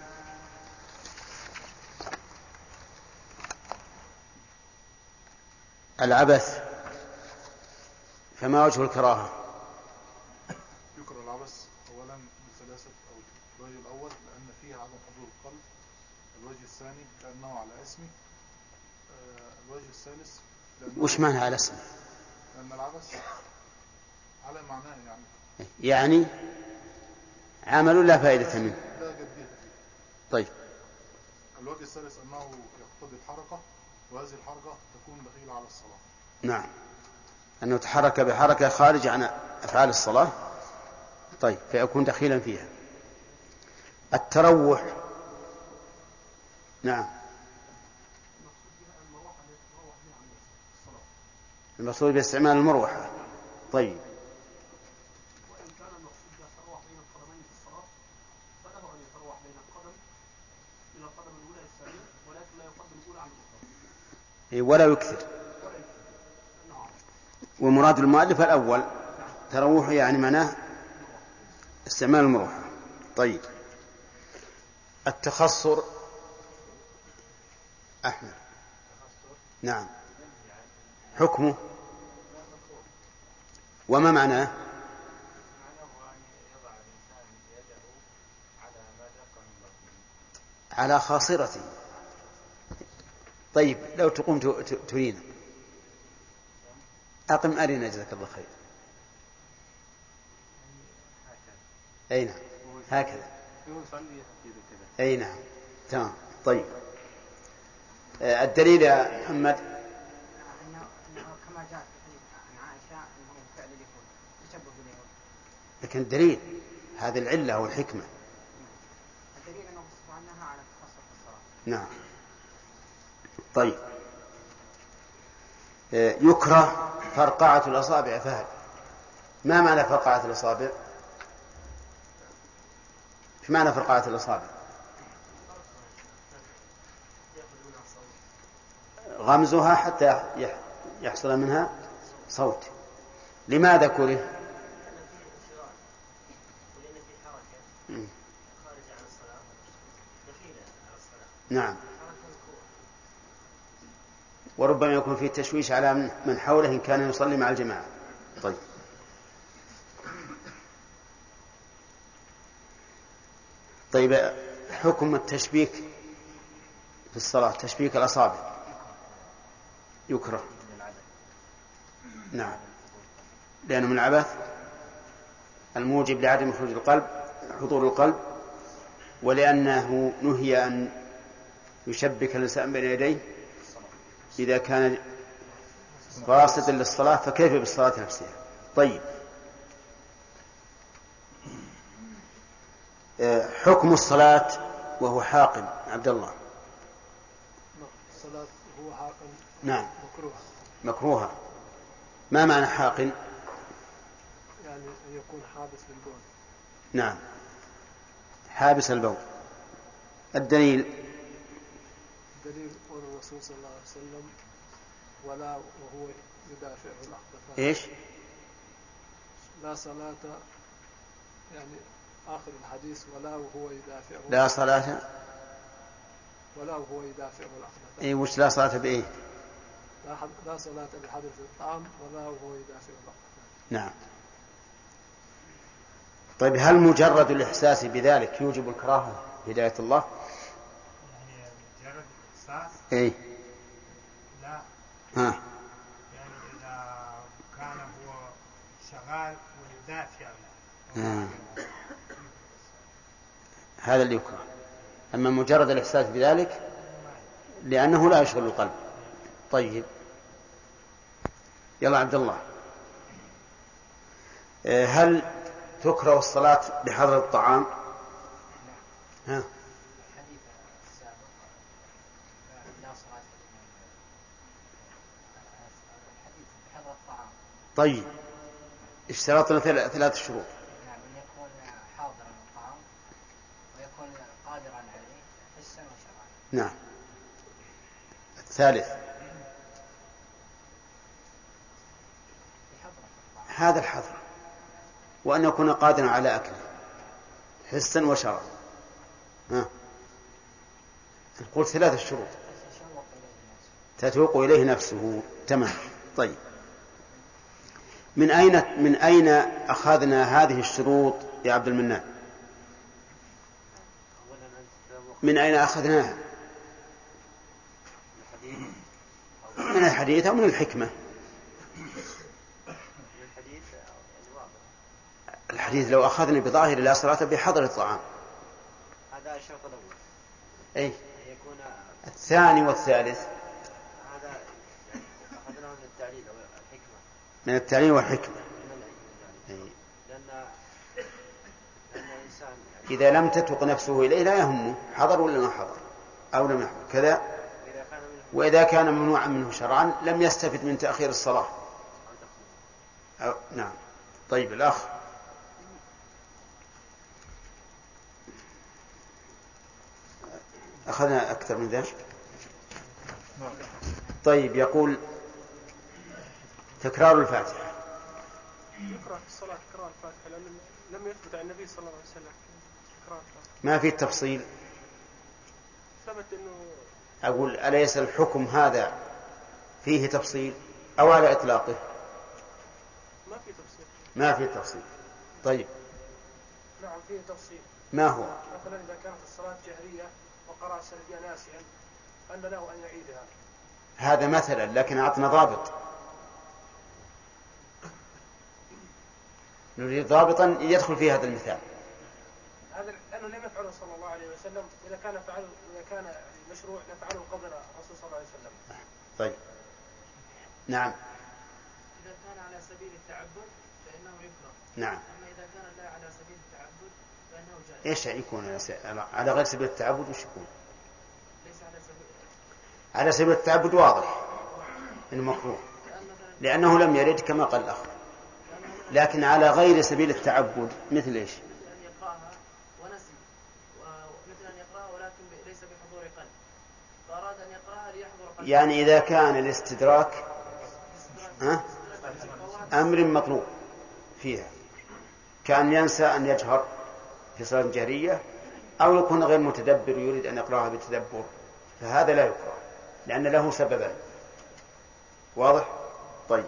العبث. فما وجه الكراهة؟ يكره العبث أولا بثلاثة أو الوجه الأول لأن فيه عدم حضور القلب، الوجه الثاني كأنه على اسمه، الوجه الثالث وش معنى على اسمه؟ لأن العبث على معناه يعني يعني عمل لا فائدة منه. لا جدية فيه. طيب. الوجه الثالث أنه يقتضي الحركة، وهذه الحركة تكون دخيلة على الصلاة. نعم، أنه تحرك بحركة خارج عن أفعال الصلاة، طيب، فيكون دخيلا فيها. التروح. نعم، المقصود باستعمال المروحة. طيب. وإن كان المقصود بالتروح بين القدمين في الصلاة فله أن يتروح بين القدم إلى القدم الأولى الثانية، ولكن لا يقدم الأولى عن الأخرى ولا يكثر. ومراد المؤلف الأول، تروح يعني معناه استعمال المروحة. طيب. التخصر. أحمد. نعم، حكمه وما معناه؟ على خاصرته. طيب، لو تقوم ترينا أقم أرنا جزاك الله خير. أي نعم، هكذا. أي نعم، تمام. طيب. الدليل يا محمد؟ كما جاء في عن عائشة أنه فعل اليهود تشبه باليهود. لكن الدليل هذه العلة والحكمة. الدليل أنه صفة عنها على التخصص في الصلاة. نعم. طيب. يكره فرقعة الأصابع. فهد، ما معنى فرقعة الأصابع؟ ايش معنى فرقعة الأصابع؟ غمزها حتى يحصل منها صوت. لماذا كره؟ نعم، وربما يكون فيه تشويش على من حوله إن كان يصلي مع الجماعة. طيب. طيب، حكم التشبيك في الصلاة، تشبيك الأصابع. يكره. نعم، لأنه من العبث الموجب لعدم خروج القلب حضور القلب، ولأنه نهي أن يشبك الإنسان بين يديه إذا كان قاصدا للصلاة، فكيف بالصلاة نفسها؟ طيب. حكم الصلاة وهو حاقن. عبد الله. الصلاة وهو حاقن. نعم، مكروه. مكروهة. ما معنى حاقن؟ يعني أن يكون حابس للبول. نعم، حابس البول. الدليل؟ الدليل قول الرسول صلى الله عليه وسلم: ولا وهو يدافعه الأخبثان. إيش؟ لا صلاة، يعني آخر الحديث: ولا وهو يدافعه. لا صلاة. ولا وهو يدافعه الأخبثان. إيه، وش لا صلاة بإيه؟ لا, لا صلاة بحدث الطعام ولا وهو يدافعه الأخبثان. نعم. طيب، هل مجرد الإحساس بذلك يوجب الكراهة هداية الله؟ يعني مجرد الإحساس؟ إيه. ها. يعني إذا كان هو شغال ولذات يعني آه. هذا اللي يكره. أما مجرد الإحساس بذلك لأنه لا يشغل القلب. طيب يلا عبد الله، هل تكره الصلاة بحضر الطعام؟ ها. الحديث السابق لا صلاة الحديث بحضر الطعام. طيب اشترطنا ثلاث شروط. نعم، أن يكون حاضرا الطعام ويكون قادرا عليه حسا وشرعا. نعم. الثالث هذا الحظر، وأن يكون قادرا على أكله حسا وشرعا. ها. نقول ثلاث الشروط تتوق إليه نفسه. تمام. طيب من أين من أين أخذنا هذه الشروط يا عبد المنان؟ من أين أخذناها؟ من الحديث أو من الحكمة؟ الحديث لو أخذنا بظاهر لا صلاة بحضر الطعام. هذا الشرط الأول. أي يكون الثاني والثالث هذا يعني أخذناه من التعليل أو الحكمة. من التعليل والحكمة. أي. لأن لأن الإنسان يعني إذا لم تتق نفسه إليه لا يهمه حضر ولا ما حضر أو لم يحضر كذا. وإذا كان ممنوعا منه شرعا لم يستفد من تأخير الصلاة. أو نعم. طيب الأخ أخذنا أكثر من ذلك. طيب يقول تكرار الفاتحة. يكره في الصلاة تكرار الفاتحة لأن لم يثبت عن النبي صلى الله عليه وسلم تكرار الفاتحة. ما في التفصيل. ثبت إنه أقول أليس الحكم هذا فيه تفصيل أو على إطلاقه؟ ما في تفصيل. ما في تفصيل. طيب نعم فيه تفصيل. ما هو؟ مثلا إذا كانت الصلاة جهرية وقرأ سريا ناسيا أن له أن يعيدها. هذا مثلا، لكن أعطنا ضابط. نريد ضابطا يدخل في هذا المثال. هذا لأنه لم يفعله صلى الله عليه وسلم. إذا كان فعل إذا كان مشروع لفعله قبل الرسول صلى الله عليه وسلم. طيب نعم. إذا كان على سبيل التعبد فإنه يكره. نعم. أما إذا كان لا على سبيل التعبد فإنه جائز. إيش يكون على غير سبيل التعبد؟ وش يكون؟ ليس على سبيل على سبيل التعبد واضح إنه مكروه لأنه لم يرد كما قال الأخ. لكن على غير سبيل التعبد مثل إيش؟ مثل أن يقرأها ونسي، ومثل أن يقرأها ولكن ليس بحضور قلب، فأراد أن يقرأها ليحضر قلب. يعني إذا كان الاستدراك ها؟ أمر مطلوب فيها، كان ينسى أن يجهر في صلاة جهرية أو يكون غير متدبر يريد أن يقرأها بتدبر، فهذا لا يقرأ لأن له سببا. واضح؟ طيب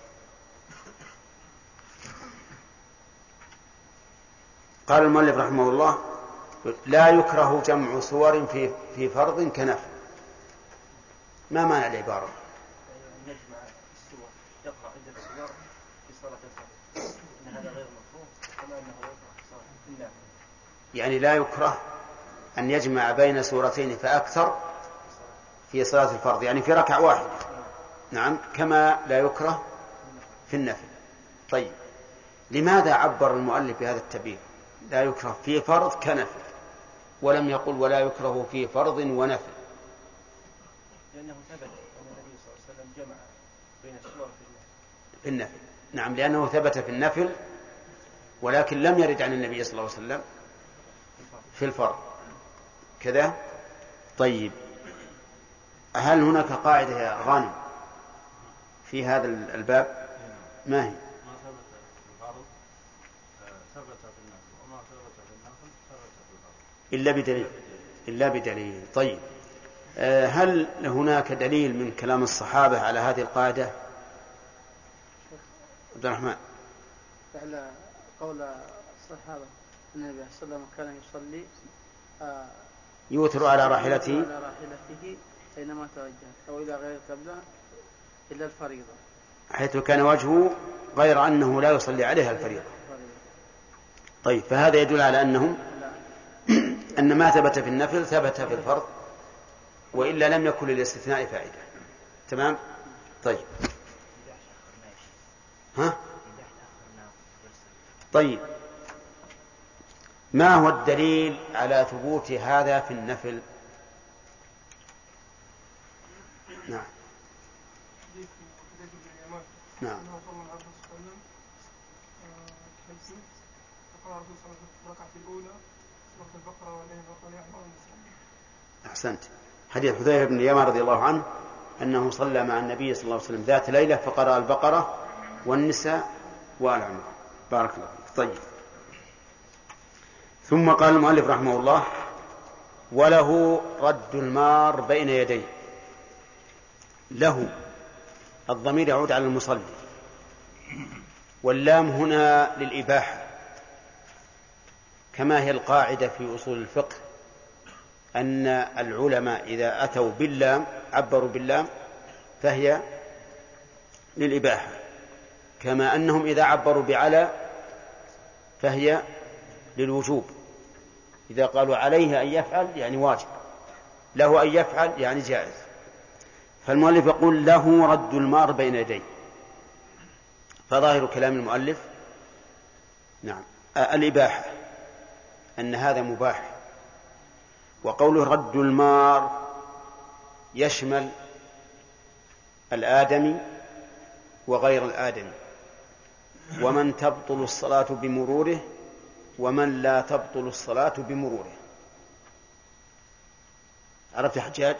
قال المؤلف رحمه الله لا يكره جمع سور في في فرض كنفل. ما معنى العبارة؟ يجمع السور يقرأ عدة سور في صلاة الفرض إن هذا غير مفهوم كما أنه يقرأ في صلاة النافلة. يعني لا يكره أن يجمع بين سورتين فأكثر في صلاة الفرض، يعني في ركعة واحدة. نعم، كما لا يكره في النفل. طيب لماذا عبر المؤلف بهذا التعبير لا يكره في فرض كنفل ولم يقل ولا يكره في فرض ونفل؟ لأنه ثبت أن النبي صلى الله عليه وسلم جمع بين السور في النفل. نعم، لأنه ثبت في النفل ولكن لم يرد عن النبي صلى الله عليه وسلم في الفرض كذا. طيب هل هناك قاعدة يا غانم في هذا الباب؟ ما هي؟ ما ثبت في الفرض ثبت في النفل وما ثبت في النفل ثبت في الفرض إلا بدليل. إلا بدليل. طيب هل هناك دليل من كلام الصحابة على هذه القاعدة؟ عبد الرحمن. فعل قول الصحابة النبي صلى الله عليه وسلم كان يصلي آه يوتر على راحلته على راحلته أينما توجه أو إلى غير القبلة إلا الفريضة، حيث كان وجهه غير أنه لا يصلي عليها الفريضة. طيب، فهذا يدل على أنهم أن ما ثبت في النفل ثبت في الفرض، وإلا لم يكن للاستثناء فائدة. تمام؟ طيب. ها؟ طيب، ما هو الدليل على ثبوت هذا في النفل؟ نعم نعم أحسنت. حديث حذيفة بن اليمان رضي الله عنه أنه صلى مع النبي صلى الله عليه وسلم ذات ليلة فقرأ البقرة والنساء وآل عمران. بارك الله فيك. طيب، ثم قال المؤلف رحمه الله: وله رد المار بين يديه. له الضمير يعود على المصلي، واللام هنا للإباحة، كما هي القاعدة في أصول الفقه أن العلماء إذا أتوا باللام عبروا باللام فهي للإباحة، كما أنهم إذا عبروا بعلى فهي للوجوب. إذا قالوا عليه أن يفعل يعني واجب، له أن يفعل يعني جائز. فالمؤلف يقول: له رد المار بين يديه. فظاهر كلام المؤلف نعم الإباحة، أن هذا مباح. وقوله رد المار يشمل الآدمي وغير الآدمي، ومن تبطل الصلاة بمروره ومن لا تبطل الصلاة بمروره. عرفت يا حجاج؟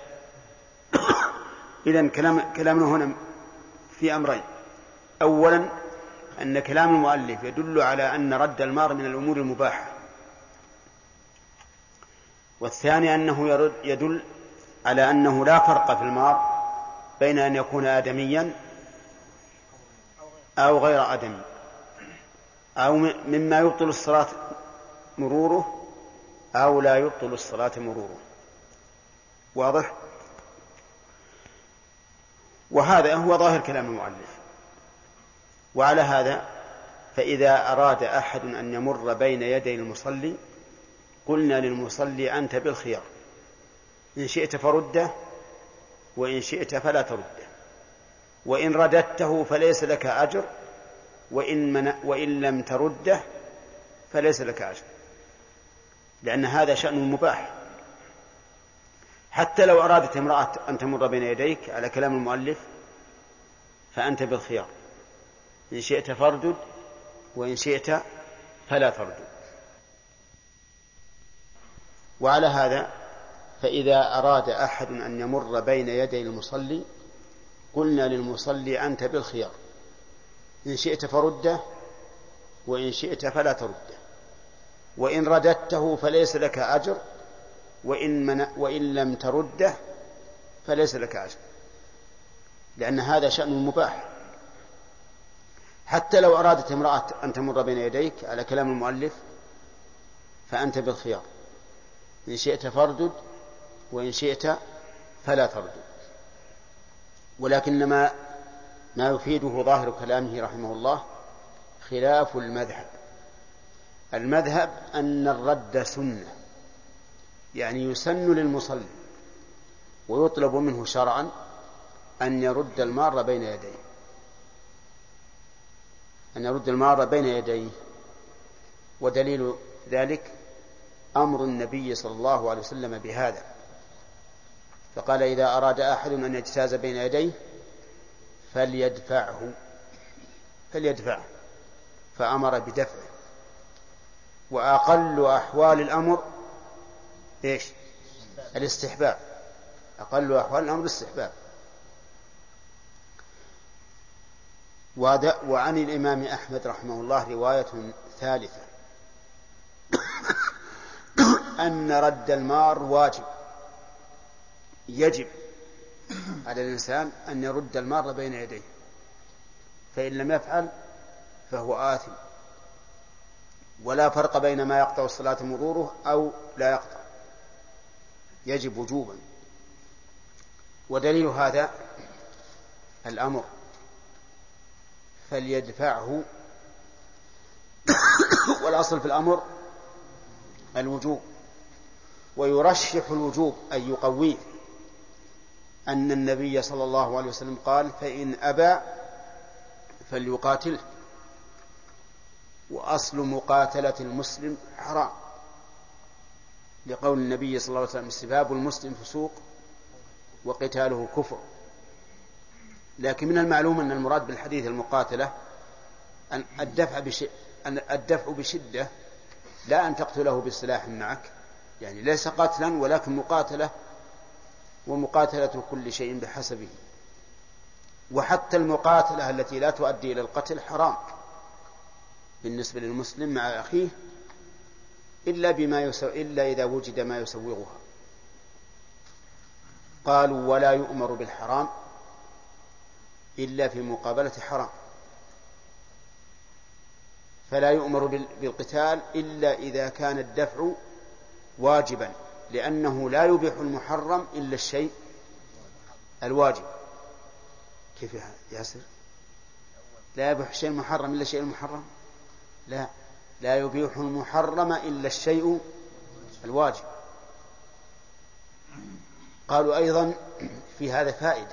إذن كلام كلامنا هنا في أمرين: أولا أن كلام المؤلف يدل على أن رد المار من الأمور المباحة، والثاني أنه يدل على أنه لا فرق في المار بين أن يكون آدميا أو غير آدمي، أو مما يبطل الصلاة مروره أو لا يبطل الصلاة مروره. واضح؟ وهذا هو ظاهر كلام المؤلف. وعلى هذا فإذا أراد أحد أن يمر بين يدي المصلي قلنا للمصلي: أنت بالخيار، إن شئت فرده وإن شئت فلا ترده، وإن رددته فليس لك أجر، وإن, من وإن لم ترده فليس لك أجر، لأن هذا شأن مباح. حتى لو أرادت امرأة أن تمر بين يديك على كلام المؤلف فأنت بالخيار، إن شئت فاردد وإن شئت فلا تردد. وعلى هذا فإذا أراد أحد أن يمر بين يدي المصلي قلنا للمصلي: أنت بالخيار، إن شئت فرده وإن شئت فلا ترده، وإن رددته فليس لك أجر، وإن, من وإن لم ترده فليس لك أجر، لأن هذا شأن مباح. حتى لو أرادت امرأة أن تمر بين يديك على كلام المؤلف فأنت بالخيار، إن شئت فاردد وإن شئت فلا تردد. ولكن ما ما يفيده ظاهر كلامه رحمه الله خلاف المذهب. المذهب أن الرد سنة، يعني يسن للمصلي ويطلب منه شرعا أن يرد المار بين يديه، أن يرد المار بين يديه. ودليل ذلك أمر النبي صلى الله عليه وسلم بهذا، فقال: إذا أراد أحد أن يجتاز بين يديه فليدفعه فليدفعه فأمر بدفعه. وأقل أحوال الأمر إيش؟ الاستحباب. أقل أحوال الأمر الاستحباب. وعن الإمام أحمد رحمه الله رواية ثالثة أن رد المار واجب، يجب على الإنسان أن يرد المار بين يديه، فإن لم يفعل فهو آثم، ولا فرق بين ما يقطع الصلاة مروره أو لا يقطع، يجب وجوبا. ودليل هذا الأمر فليدفعه، والأصل في الأمر الوجوب، ويرشح الوجوب أي يقويه أن النبي صلى الله عليه وسلم قال فإن أبى فليقاتله، وأصل مقاتلة المسلم حرام، لقول النبي صلى الله عليه وسلم سباب المسلم فسوق وقتاله كفر. لكن من المعلوم أن المراد بالحديث المقاتلة أن الدفع, بش... أن الدفع بشدة، لا أن تقتله بالسلاح معك، يعني ليس قتلا ولكن مقاتلة، ومقاتلة كل شيء بحسبه. وحتى المقاتلة التي لا تؤدي إلى القتل حرام بالنسبة للمسلم مع أخيه إلا, بما يسو... إلا إذا وجد ما يسوغها. قالوا ولا يؤمر بالحرام إلا في مقابلة حرام، فلا يؤمر بالقتال إلا إذا كان الدفع واجبا، لأنه لا يبيح المحرم إلا الشيء الواجب. كيف يا ياسر؟ لا يبيح الشيء المحرم إلا الشيء المحرم؟ لا، لا يبيح المحرم إلا الشيء الواجب. قالوا أيضا في هذا فائدة،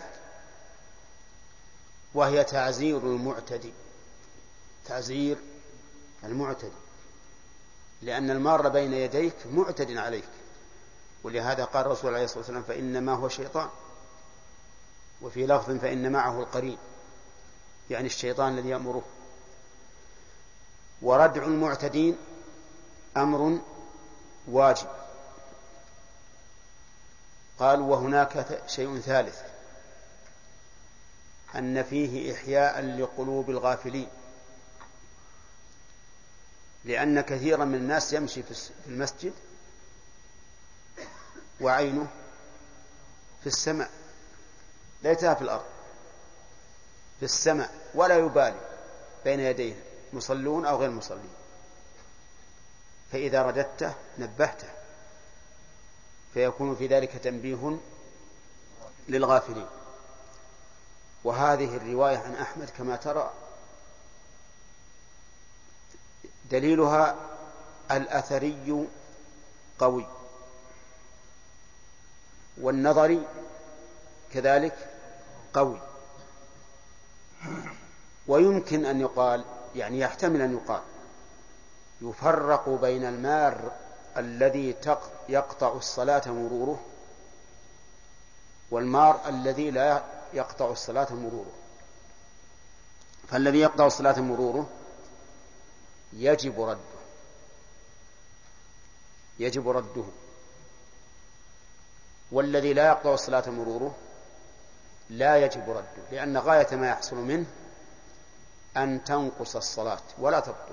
وهي تعزير المعتدي، تعزير المعتدي، لأن المار بين يديك معتد عليك، ولهذا قال الرسول عليه الصلاة والسلام فإنما هو شيطان، وفي لفظ فإن معه القرين، يعني الشيطان الذي يأمره. وردع المعتدين أمر واجب. قال وهناك شيء ثالث، أن فيه إحياء لقلوب الغافلين، لأن كثيرا من الناس يمشي في المسجد وعينه في السماء، ليتها في الأرض، في السماء، ولا يبالي بين يديه مصلون أو غير مصلين. فإذا رددته نبهته، فيكون في ذلك تنبيه للغافلين. وهذه الرواية عن أحمد كما ترى دليلها الأثري قوي، والنظري كذلك قوي. ويمكن أن يقال، يعني يحتمل أن يقال يفرق بين المار الذي يقطع الصلاة مروره والمار الذي لا يقطع الصلاة مروره. فالذي يقطع الصلاة مروره يجب رده، يجب رده، والذي لا يقطع الصلاة مروره لا يجب رده، لأن غاية ما يحصل منه أن تنقص الصلاة ولا تبطل،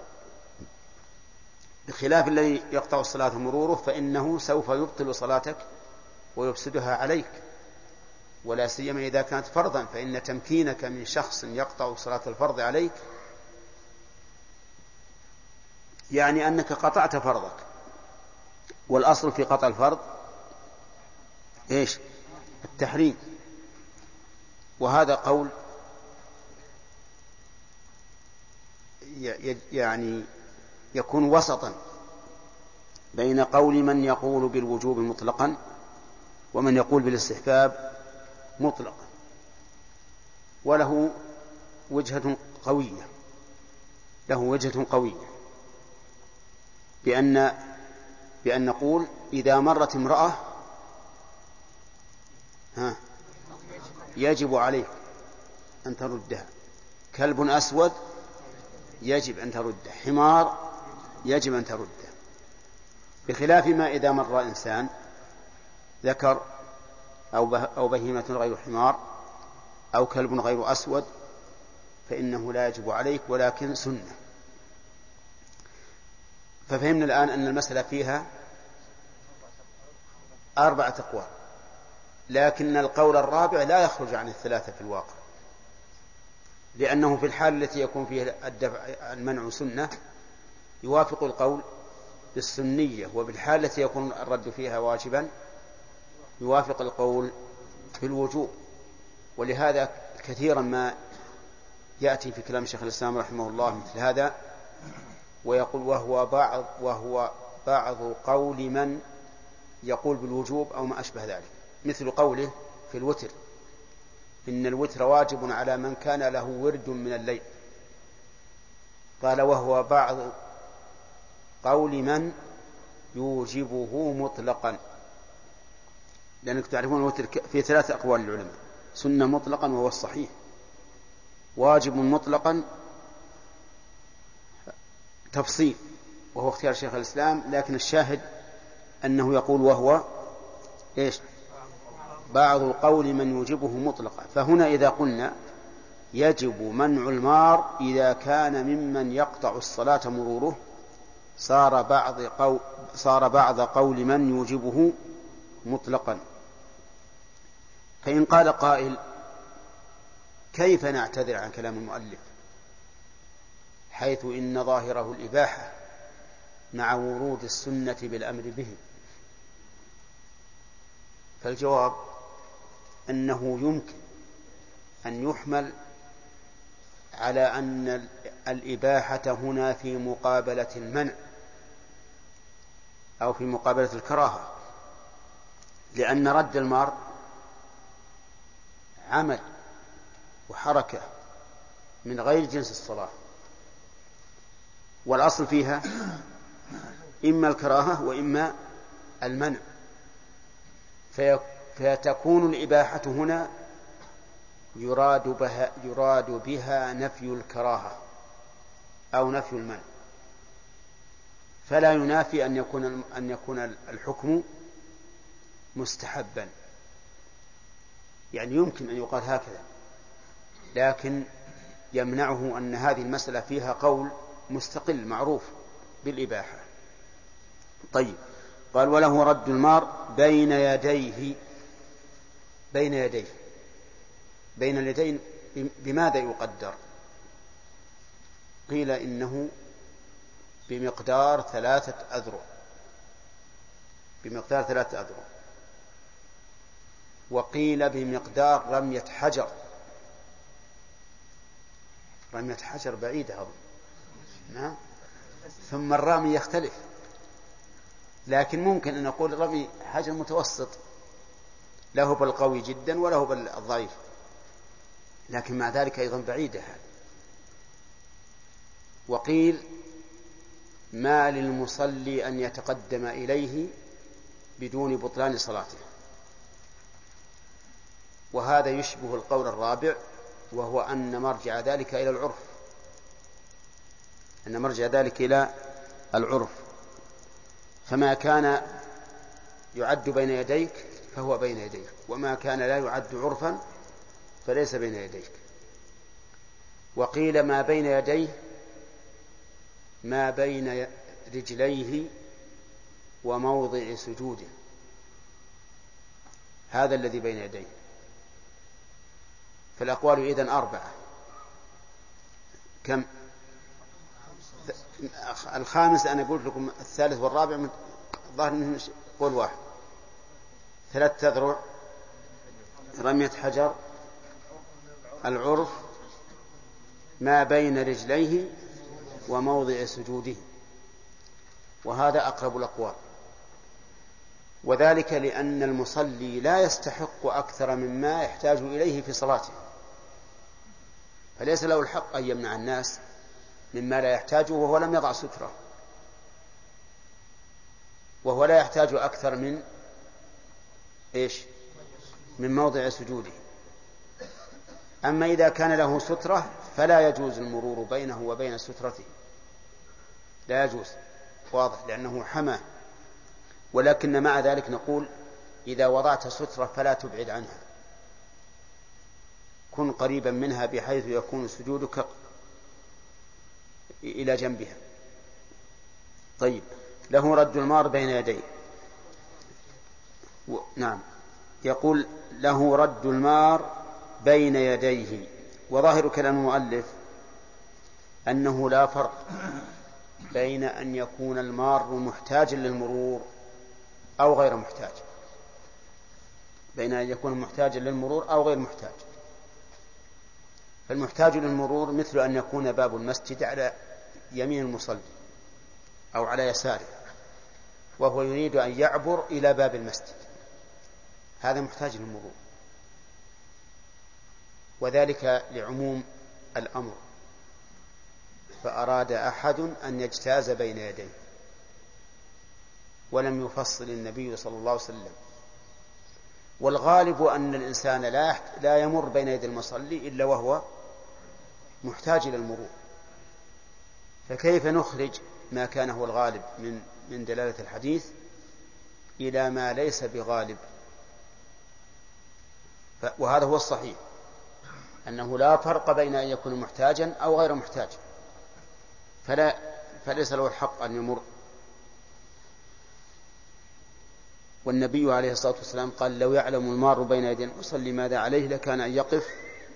بخلاف الذي يقطع الصلاة مروره فإنه سوف يبطل صلاتك ويفسدها عليك، ولا سيما إذا كانت فرضا، فإن تمكينك من شخص يقطع صلاة الفرض عليك يعني أنك قطعت فرضك، والأصل في قطع الفرض إيش؟ التحريم. وهذا قول يعني يكون وسطا بين قول من يقول بالوجوب مطلقا ومن يقول بالاستحباب مطلقا، وله وجهة قوية، له وجهة قوية بأن بأن نقول إذا مرت امرأة ها يجب عليك أن تردها، كلب أسود يجب أن ترده، حمار يجب أن ترده، بخلاف ما إذا مر إنسان ذكر أو بهيمة غير حمار أو كلب غير أسود فإنه لا يجب عليك ولكن سنة. ففهمنا الآن أن المسألة فيها أربعة أقوال، لكن القول الرابع لا يخرج عن الثلاثة في الواقع، لأنه في الحال التي يكون فيها المنع سنة يوافق القول بالسنية، وبالحال التي يكون الرد فيها واجبا يوافق القول بالوجوب. ولهذا كثيرا ما يأتي في كلام شيخ الإسلام رحمه الله مثل هذا، ويقول وهو بعض وهو بعض قول من يقول بالوجوب أو ما أشبه ذلك، مثل قوله في الوتر إن الوتر واجب على من كان له ورد من الليل، قال وهو بعض قول من يوجبه مطلقا، لأنك تعرفون الوتر في ثلاث أقوال للعلماء: سنة مطلقا وهو الصحيح، واجب مطلقا تفصيل وهو اختيار شيخ الإسلام، لكن الشاهد أنه يقول وهو إيش؟ بعض قول من يوجبه مطلقا. فهنا إذا قلنا يجب منع المار إذا كان ممن يقطع الصلاة مروره صار بعض قول, صار بعض قول من يوجبه مطلقا. فإن قال قائل كيف نعتذر عن كلام المؤلف حيث إن ظاهره الإباحة مع ورود السنة بالأمر به؟ فالجواب أنه يمكن أن يحمل على أن الإباحة هنا في مقابلة المنع أو في مقابلة الكراهة، لأن رد المار عمل وحركة من غير جنس الصلاة، والأصل فيها إما الكراهة وإما المنع، فتكون الإباحة هنا يراد بها, يراد بها نفي الكراهة أو نفي المنع، فلا ينافي أن يكون, أن يكون الحكم مستحبا، يعني يمكن أن يقال هكذا، لكن يمنعه أن هذه المسألة فيها قول مستقل معروف بالإباحة. طيب، قال وله رد المار بين يديه. بين يديه بين اليدين بماذا يقدر؟ قيل إنه بمقدار ثلاثة أذرع، بمقدار ثلاثة أذرع، وقيل بمقدار رمية حجر. رمية حجر بعيدة أظن، نعم، ثم الرامي يختلف، لكن ممكن أن نقول رمي حجر متوسط، له بالقوي جدا وله بالضعيف، لكن مع ذلك أيضا بعيدة. وقيل ما للمصلي أن يتقدم إليه بدون بطلان صلاته، وهذا يشبه القول الرابع، وهو أن مرجع ذلك إلى العرف، أن مرجع ذلك إلى العرف، فما كان يعد بين يديك فهو بين يديك، وما كان لا يعد عرفا فليس بين يديك. وقيل ما بين يديه ما بين رجليه وموضع سجوده، هذا الذي بين يديه. فالأقوال إذن أربعة. كم؟ الخامس أنا قلت لكم الثالث والرابع ظاهر منه قول واحد. ثلاث تذرع، رمية حجر، العرف، ما بين رجليه وموضع سجوده، وهذا أقرب الأقوال، وذلك لأن المصلي لا يستحق أكثر مما يحتاج إليه في صلاته، فليس له الحق أن يمنع الناس مما لا يحتاجه وهو لم يضع سترة، وهو لا يحتاج أكثر من إيش؟ من موضع سجوده. أما إذا كان له سترة فلا يجوز المرور بينه وبين سترته، لا يجوز، واضح، لأنه حمى. ولكن مع ذلك نقول إذا وضعت سترة فلا تبعد عنها، كن قريبا منها بحيث يكون سجودك إلى جنبها. طيب، له رد المار بين يديه. و... نعم، يقول له رد المار بين يديه، وظاهر كلام المؤلف أنه لا فرق بين أن يكون المار محتاجا للمرور أو غير محتاج، بين أن يكون محتاجا للمرور أو غير محتاج. فالمحتاج للمرور مثل أن يكون باب المسجد على يمين المصلي أو على يساره وهو يريد أن يعبر إلى باب المسجد، هذا محتاج للمرور، وذلك لعموم الأمر. فأراد أحد أن يجتاز بين يديه ولم يفصل النبي صلى الله عليه وسلم. والغالب أن الإنسان لا لا يمر بين يدي المصلي إلا وهو محتاج إلى المرور، فكيف نخرج ما كان هو الغالب من من دلالة الحديث إلى ما ليس بغالب؟ وهذا هو الصحيح، أنه لا فرق بين أن يكون محتاجا أو غير محتاج، فلا فليس له الحق أن يمر. والنبي عليه الصلاة والسلام قال: لو يعلم المار بين يدي المصلي ماذا عليه لكان أن يقف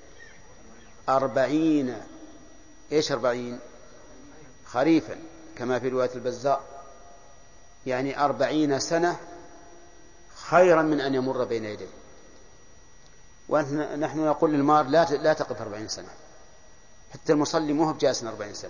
أربعين إيش أربعين خريفا، كما في رواية البزار، يعني أربعين سنة خيرا من أن يمر بين يديه. ونحن نقول للمار لا لا تقف أربعين سنة، حتى المصلي مو بجالس أربعين سنة،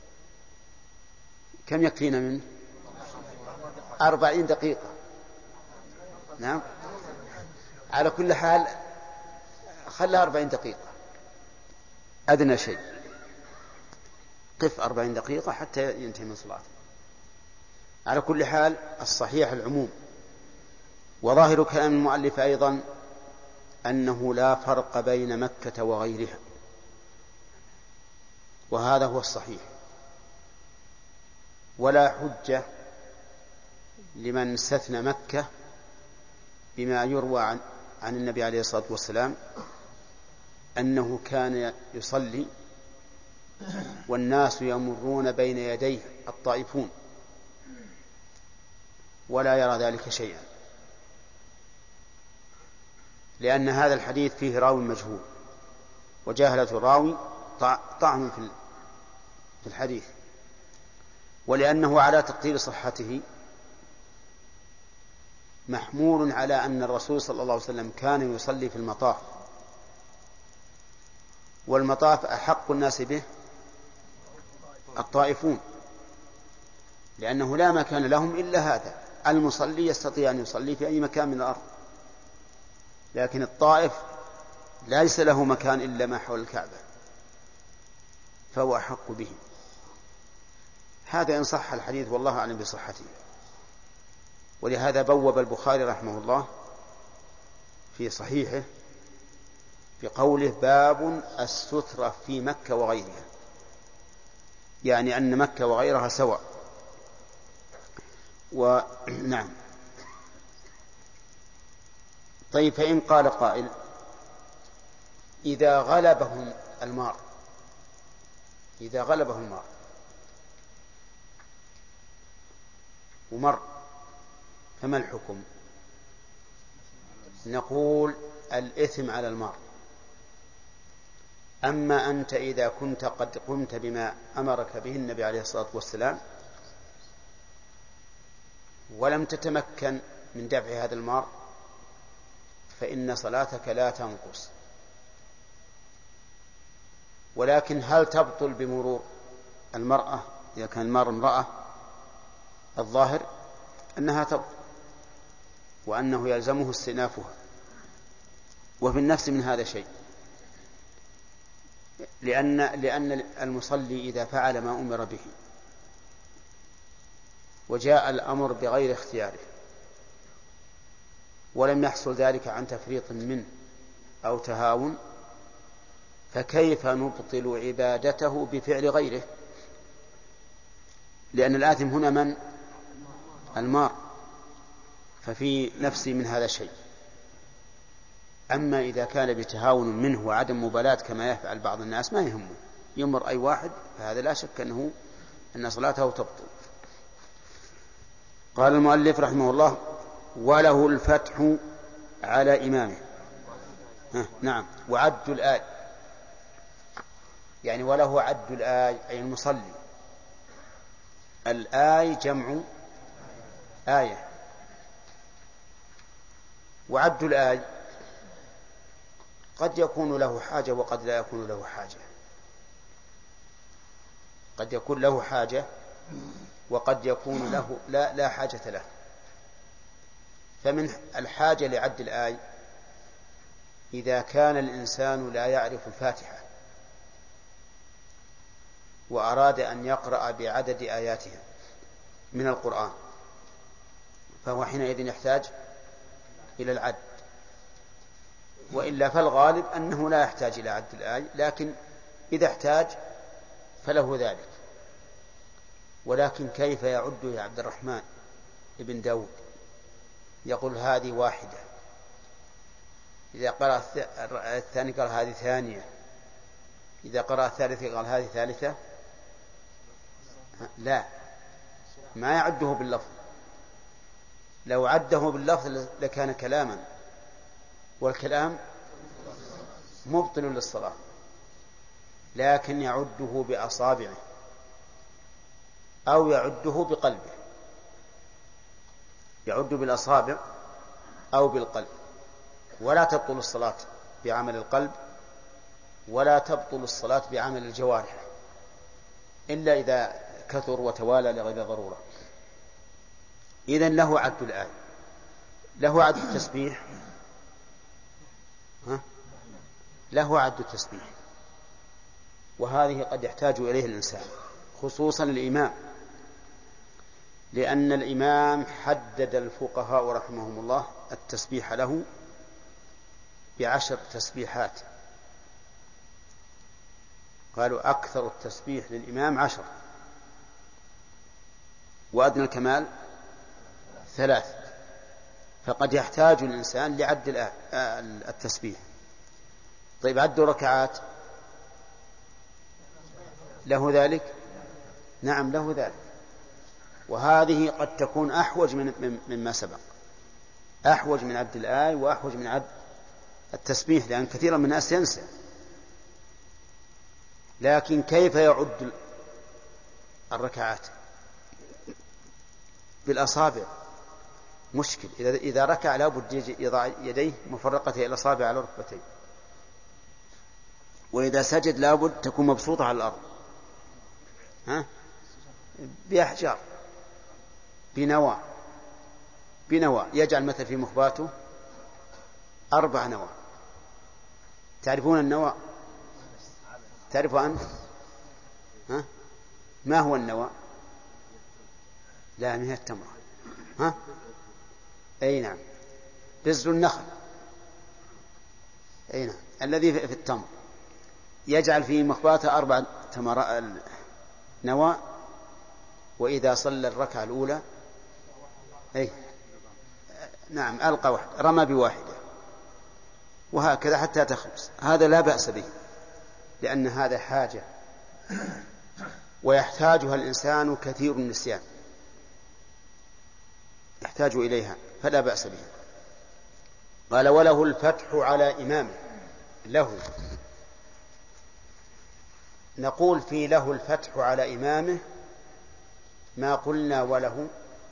كم يكفينا منه؟ أربعين دقيقة. نعم، على كل حال خلها أربعين دقيقة أدنى شيء، قف أربعين دقيقة حتى ينتهي من صلاته. على كل حال الصحيح العموم. وظاهر كلام المؤلف أيضا أنه لا فرق بين مكة وغيرها، وهذا هو الصحيح، ولا حجة لمن استثنى مكة بما يروى عن, عن النبي عليه الصلاة والسلام أنه كان يصلي والناس يمرون بين يديه الطائفون ولا يرى ذلك شيئا، لأن هذا الحديث فيه راوي مجهول، وجاهلة الراوي طعن في الحديث، ولأنه على تقدير صحته محمول على أن الرسول صلى الله عليه وسلم كان يصلي في المطاف، والمطاف أحق الناس به الطائفون، لأنه لا مكان لهم إلا هذا. المصلي يستطيع أن يصلي في أي مكان من الأرض، لكن الطائف ليس له مكان إلا ما حول الكعبة، فهو أحق به. هذا إن صح الحديث، والله أعلم بصحته. ولهذا بوب البخاري رحمه الله في صحيحه بقوله: باب السترة في مكة وغيرها، يعني أن مكة وغيرها سواء. ونعم. طيب، فإن قال قائل: إذا غلبهم المار إذا غلبه المار ومر، فما الحكم؟ نقول: الإثم على المار. أما أنت إذا كنت قد قمت بما أمرك به النبي عليه الصلاة والسلام ولم تتمكن من دفع هذا المار، فإن صلاتك لا تنقص. ولكن هل تبطل بمرور المرأة إذا كان المار امرأة؟ الظاهر أنها تبطل، وأنه يلزمه استئنافها. وفي النفس من هذا شيء، لأن لأن المصلي إذا فعل ما أمر به وجاء الأمر بغير اختياره ولم يحصل ذلك عن تفريط منه أو تهاون، فكيف نبطل عبادته بفعل غيره؟ لأن الآثم هنا من؟ المار، ففي نفسي من هذا شيء. أما إذا كان بتهاون منه وعدم مبالاة كما يفعل بعض الناس، ما يهمه، يمر أي واحد، فهذا لا شك أنه أن صلاته تبطل. قال المؤلف رحمه الله: وله الفتح على إمامه. نعم، وعد الآي، يعني وله عد الآي أي المصلي. الآي جمع آية، وعد الآي قد يكون له حاجة وقد لا يكون له حاجة، قد يكون له حاجة وقد يكون له لا, لا حاجة له. فمن الحاجة لعد الآية إذا كان الإنسان لا يعرف الفاتحة وأراد أن يقرأ بعدد آياتها من القرآن، فهو حينئذ يحتاج إلى العد، وإلا فالغالب أنه لا يحتاج إلى عد الآية، لكن إذا احتاج فله ذلك. ولكن كيف يعد يا عبد الرحمن ابن داود؟ يقول هذه واحدة، إذا قرأ الثاني قال هذه ثانية، إذا قرأ الثالثة قال هذه ثالثة. لا، ما يعده باللفظ، لو عده باللفظ لكان كلاما، والكلام مبطل للصلاة، لكن يعده بأصابعه أو يعده بقلبه، يعد بالأصابع أو بالقلب. ولا تبطل الصلاة بعمل القلب ولا تبطل الصلاة بعمل الجوارح إلا إذا كثر وتوالى لغير ضرورة. إذن له عد الآية، له عد التسبيح، ها؟ له عد التسبيح، وهذه قد يحتاج إليه الإنسان خصوصا الإمام، لأن الإمام حدد الفقهاء رحمهم الله التسبيح له بعشر تسبيحات، قالوا أكثر التسبيح للإمام عشر وأدنى الكمال ثلاث، فقد يحتاج الإنسان لعد التسبيح. طيب عد ركعات له ذلك؟ نعم له ذلك، وهذه قد تكون أحوج من مما سبق، أحوج من عد الآية وأحوج من عد التسبيح، لأن كثيرا من الناس ينسى. لكن كيف يعد الركعات؟ بالأصابع مشكل، إذا إذا ركع لابد يضع يديه مفرقة إلى الأصابع على ركبتيه، وإذا سجد لابد تكون مبسوطة على الأرض، ها؟ بأحجار، بنوى بنوى يجعل مثل في مخباته أربع نوى. تعرفون النوى؟ تعرف أنت؟ ها؟ ما هو النوى؟ لا، هي التمرة. ها؟ أي نعم، بذر النخل. أي نعم، الذي في التمر يجعل في مخباته أربع تمر نوى، وإذا صلى الركعة الأولى أي نعم ألقى واحد، رمى بواحدة، وهكذا حتى تخلص. هذا لا بأس به، لأن هذا حاجة ويحتاجها الإنسان كثير النسيان، يحتاج إليها، فلا بأس به. قال وله الفتح على إمامه. له، نقول في له الفتح على إمامه ما قلنا وله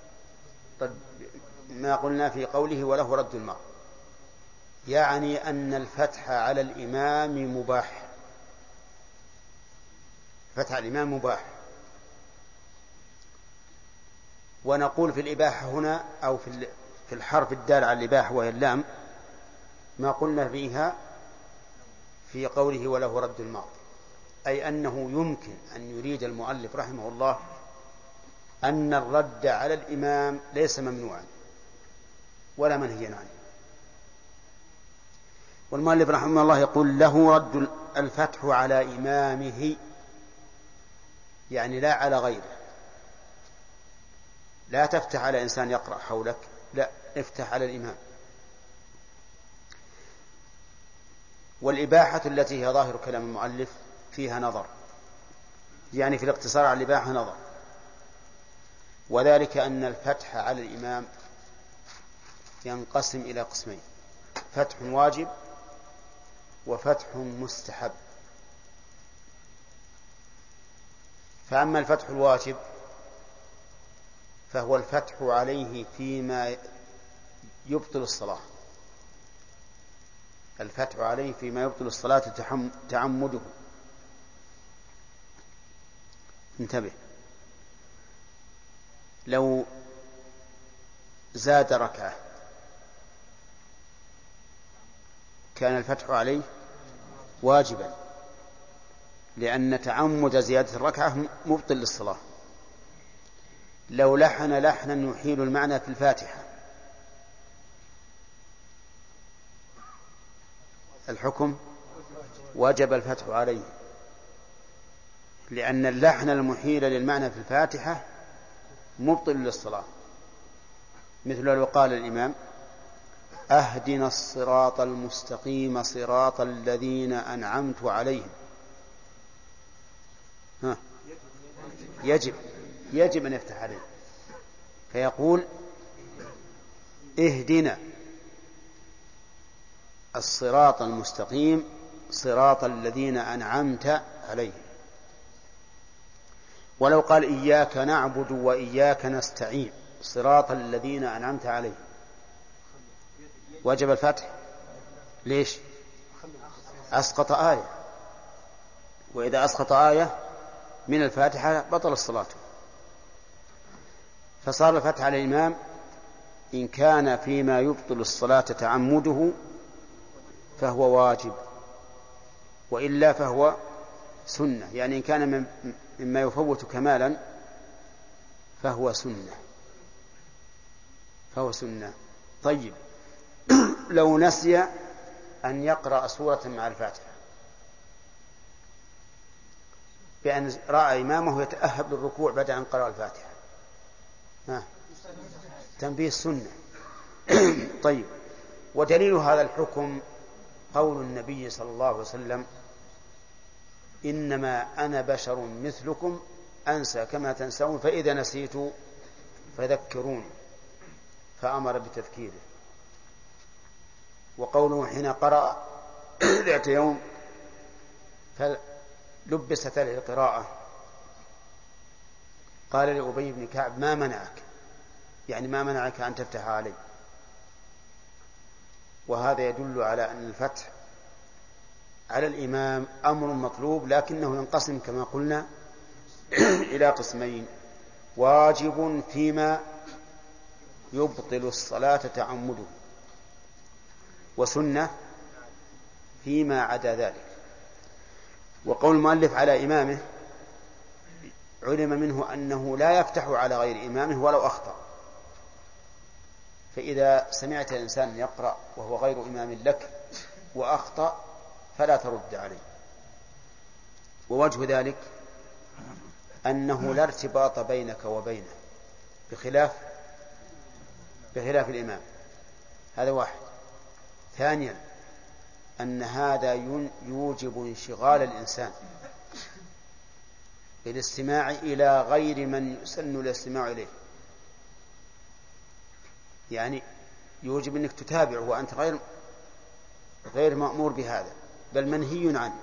ما قلنا في قوله وله رد الماء، يعني أن الفتح على الإمام مباح، فتح الإمام مباح. ونقول في الإباحة هنا أو في الحرف الدال على الإباحة وهي اللام ما قلنا فيها في قوله وله رد الماء، أي أنه يمكن أن يريد المؤلف رحمه الله أن الرد على الإمام ليس ممنوعا ولا منهيا عنه. والمؤلف رحمه الله يقول له رد الفتح على إمامه، يعني لا على غيره. لا تفتح على إنسان يقرأ حولك، لا، افتح على الإمام. والإباحة التي هي ظاهر كلام المؤلف فيها نظر، يعني في الاقتصار على الإباحة نظر، وذلك أن الفتح على الإمام ينقسم إلى قسمين: فتح واجب وفتح مستحب. فأما الفتح الواجب فهو الفتح عليه فيما يبطل الصلاة، الفتح عليه فيما يبطل الصلاة تعمده. انتبه، لو زاد ركعة كان الفتح عليه واجبا، لأن تعمد زيادة الركعة مبطل للصلاة. لو لحن لحنا يحيل المعنى في الفاتحة الحكم وجب الفتح عليه، لأن اللحن المحيل للمعنى في الفاتحة مبطل للصلاة. مثل لو قال الإمام أهدنا الصراط المستقيم صراط الذين أنعمت عليهم، ها يجب يجب أن يفتح عليه، فيقول اهدنا الصراط المستقيم صراط الذين أنعمت عليهم. ولو قال إياك نعبد وإياك نستعين صراط الذين أنعمت عليهم وجب الفتح. ليش؟ أسقط آية، وإذا أسقط آية من الفاتحة بطل الصلاة. فصار الفتح على الإمام إن كان فيما يبطل الصلاة تعمده فهو واجب، وإلا فهو سنة، يعني إن كان مما يفوت كمالا فهو سنة فهو سنة. طيب، لو نسي أن يقرأ سورة مع الفاتحة بأن رأى إمامه يتأهب للركوع بعد أن قرأ الفاتحة، ها تنبيه السنة. طيب، ودليل هذا الحكم قول النبي صلى الله عليه وسلم إنما أنا بشر مثلكم أنسى كما تنسون فإذا نسيت فذكرون، فأمر بتذكيره. وقوله حين قرأ ذات يوم فلبست له القراءة قال لأبي بن كعب ما منعك، يعني ما منعك أن تفتح علي. وهذا يدل على أن الفتح على الإمام أمر مطلوب، لكنه ينقسم كما قلنا إلى قسمين: واجب فيما يبطل الصلاة تعمده، وسنة فيما عدا ذلك. وقول المؤلف على إمامه علم منه أنه لا يفتح على غير إمامه ولو أخطأ. فإذا سمعت إنسان يقرأ وهو غير إمام لك وأخطأ فلا ترد عليه. ووجه ذلك أنه لا ارتباط بينك وبينه بخلاف بخلاف الإمام، هذا واحد. ثانيا أن هذا يوجب انشغال الإنسان بالاستماع إلى غير من يسن الاستماع إليه، يعني يوجب أنك تتابعه وأنت غير غير مأمور بهذا، بل منهي عنه.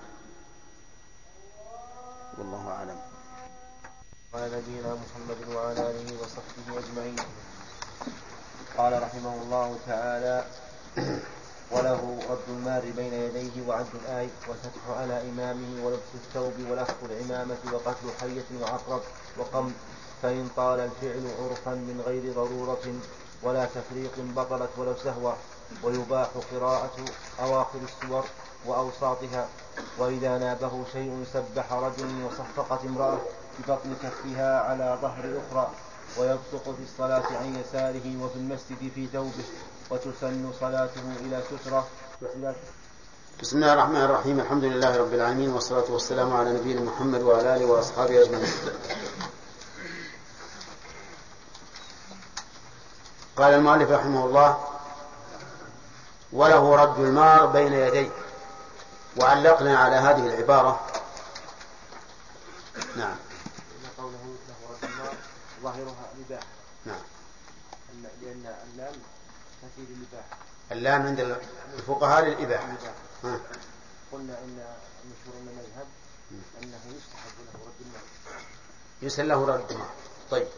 والله أعلم. قال نبينا محمد وعلى آله وصحبه أجمعين. قال رحمه الله تعالى: وله رد المار بين يديه وعد الآي والفتح على إمامه ولبس الثوب ولف العمامة وقتل حية وعقرب وقم، فإن طال الفعل عرفا من غير ضرورة ولا تفريق بطلت ولو سهوا، ويباح قراءة أواخر السور وأوساطها. وإذا نابه شيء سبح رجل وصفقت امرأة ببطن كفها على ظهر أخرى، ويبصق في الصلاة عن يساره وفي المسجد في ثوبه، وتسن صلاته إلى سترة. بسم الله الرحمن الرحيم. الحمد لله رب العالمين، والصلاة والسلام على نبينا محمد وعلى آله وأصحابه أجمعين. قال المؤلف رحمه الله: وله رد المار بين يديه. وعلقنا على هذه العبارة نعم قوله له رد المار ظاهرها الإباحة، نعم، لأن اللام تفيد الإباحة. اللام عند الفقهاء للإباحة. ها. قلنا إن مشهور من المذهب أنه يستحب له رد المار، يسأل له رد المار. طيب،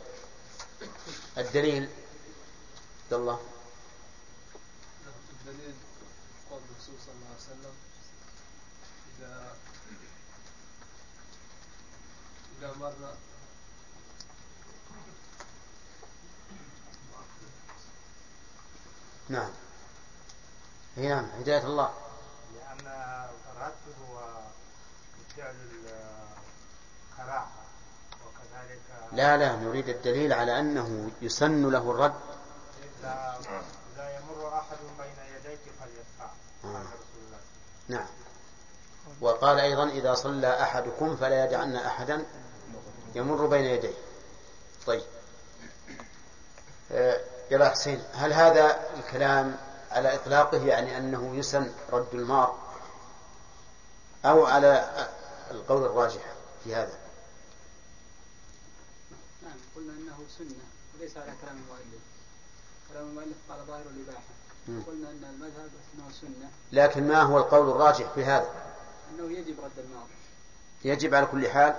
الدليل عبد الله. الدليل قول الرسول صلى الله عليه وسلم إذا إذا مر نعم هي نعم هداية الله. لأن الرد هو فعل الكراهة وكذلك لا لا نريد الدليل على أنه يسن له الرد. إذا إذا يمر أحد بين يديك فليدفع. آه. نعم. وقال أيضا إذا صلى أحدكم فلا يدعن أحدا يمر بين يديه. طيب آه يا حسين، هل هذا الكلام على إطلاقه يعني أنه يسن رد المار أو على القول الراجح في هذا؟ نعم قلنا أنه سنة وليس على كلام المؤلف. كلام المؤلف قال ظاهر الإباحة. قلنا أن المذهب أنه سنة. لكن ما هو القول الراجح في هذا؟ أنه يجب رد المار. يجب على كل حال.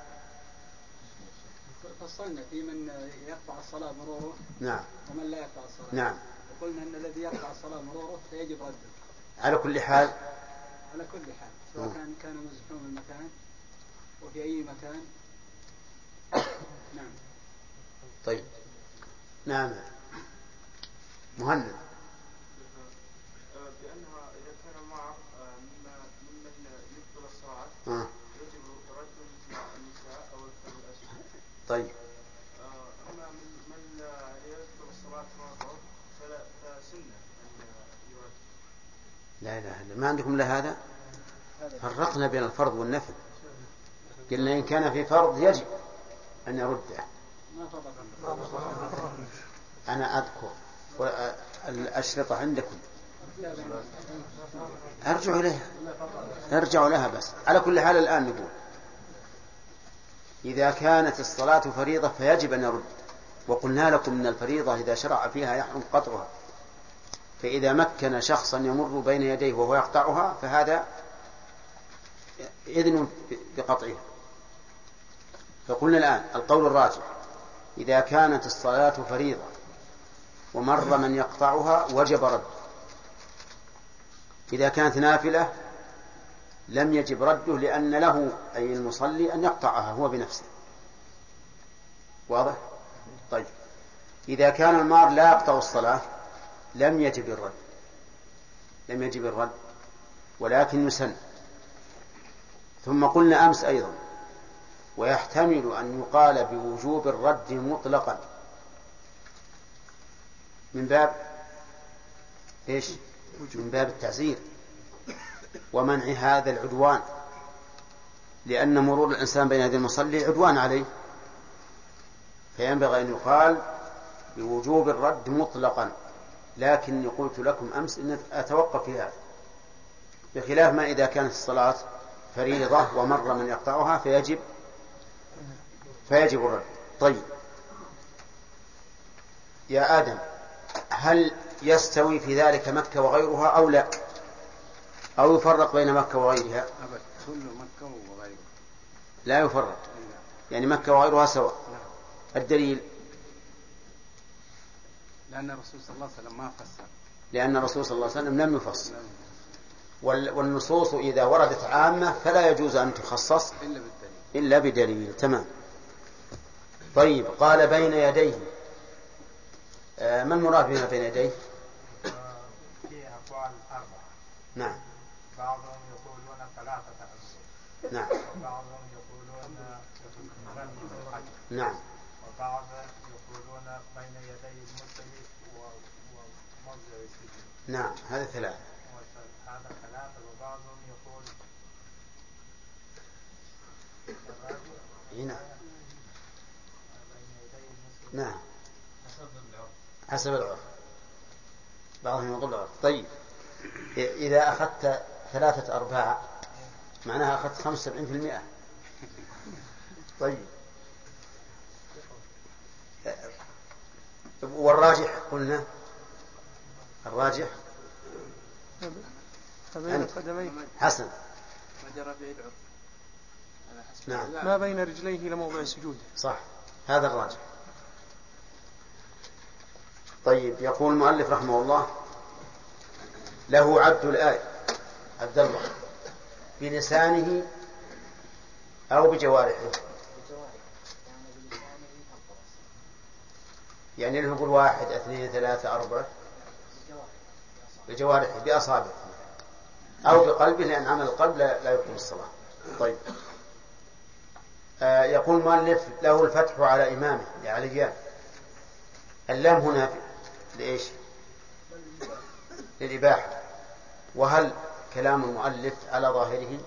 فصلنا في من يقطع الصلاة مروره نعم ومن لا يقطع الصلاة. نعم. وقلنا أن الذي يقطع الصلاة مروره فيجب رده على كل حال. على كل حال سواء كان كان مزحوم المكان وفي أي مكان. نعم. طيب نعم مهند. بأنها إذا كان مع ممن يبطل الصلاة آه. يجب رد النساء أو الأسود. طيب أما من من يبطل الصلاة معه فلا فسنة أن يرد. لا لا ما عندكم لا هذا. فرقنا بين الفرض والنفل. قلنا إن كان في فرض يجب أن يرده. أنا أذكر الأشرطة عندكم أرجعوا لها ارجعوا لها. بس على كل حال الآن نقول إذا كانت الصلاة فريضة فيجب أن يرد. وقلنا لكم من الفريضة إذا شرع فيها يحرم قطعها. فإذا مكن شخصا يمر بين يديه وهو يقطعها فهذا إذن بقطعها. فقلنا الآن القول الراجح إذا كانت الصلاة فريضة ومر من يقطعها وجب رد. إذا كانت نافلة لم يجب رده لأن له أي المصلي أن يقطعها هو بنفسه. واضح؟ طيب إذا كان المار لا يقطع الصلاة لم يجب الرد لم يجب الرد ولكن يسن. ثم قلنا أمس أيضا ويحتمل أن يقال بوجوب الرد مطلقا من باب إيش؟ من باب التعزير ومنع هذا العدوان، لأن مرور الإنسان بين يدي المصلي عدوان عليه، فينبغي أن يقال بوجوب الرد مطلقا. لكني قلت لكم أمس أن أتوقف في هذا، بخلاف ما إذا كانت الصلاة فريضة ومر من يقطعها فيجب فيجب الرد. طيب يا آدم، هل يستوي في ذلك مكة وغيرها أو لا، أو يفرق بين مكة وغيرها؟ كل مكة وغيرها لا يفرق، يعني مكة وغيرها سواء. الدليل لأن الرسول صلى الله عليه وسلم ما فسر، لأن الرسول صلى الله عليه وسلم لم يفصل، والنصوص إذا وردت عامة فلا يجوز أن تخصص إلا بالدليل. إلا بدليل. تمام. طيب قال بين يديه، آه ما المراد بما بين يديه؟ في أقوال أربعة. نعم. بعضهم يقولون ثلاثة أجزاء. نعم. وبعضهم يقولون نعم. وبعضهم يقولون بين يدي المصلي وموضع السجود. نعم هذا ثلاثة. هذا ثلاثة. وبعضهم يقول هنا. نعم حسب العرف، بعضهم يقول العرف. طيب إذا أخذت ثلاثة أرباع معناها أخذت خمسة وسبعين في المئة. طيب والراجح قلنا الراجح حسن ما جرى به العرف. نعم. ما بين رجليه لموضع السجود. صح هذا الراجح. طيب يقول المؤلف رحمه الله له عد الآية عبد الله بلسانه أو بجوارحه؟ يعني له يقول واحد اثنين ثلاثة أربعة بجوارحه بأصابعه أو بقلبه، لأن عمل القلب لا, لا يقوم الصلاة. طيب آه يقول مؤلف له الفتح على إمامه لعليان. اللام هنا لإيش؟ للإباحة. وهل كلام المؤلف على ظاهره؟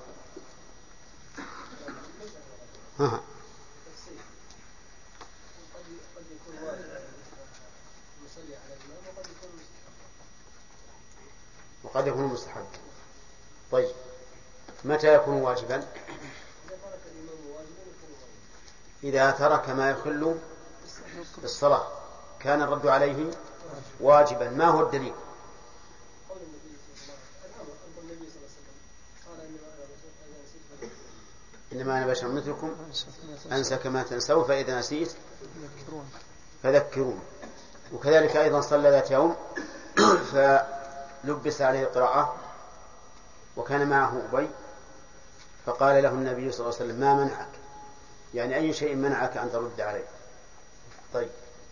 ها وقد يكون مستحب. طيب متى يكون واجبا؟ إذا ترك ما يخل بالصلاة كان الرد عليه واجبا. ما هو الدليل؟ إنما أنا بشر مثلكم أنسى كما تنسوا فإذا نسيت فذكرون. وكذلك أيضا صلى ذات يوم فلبس عليه القراءة وكان معه أبي فقال له النبي صلى الله عليه وسلم ما منعك، يعني أي شيء منعك أن ترد عليه. طيب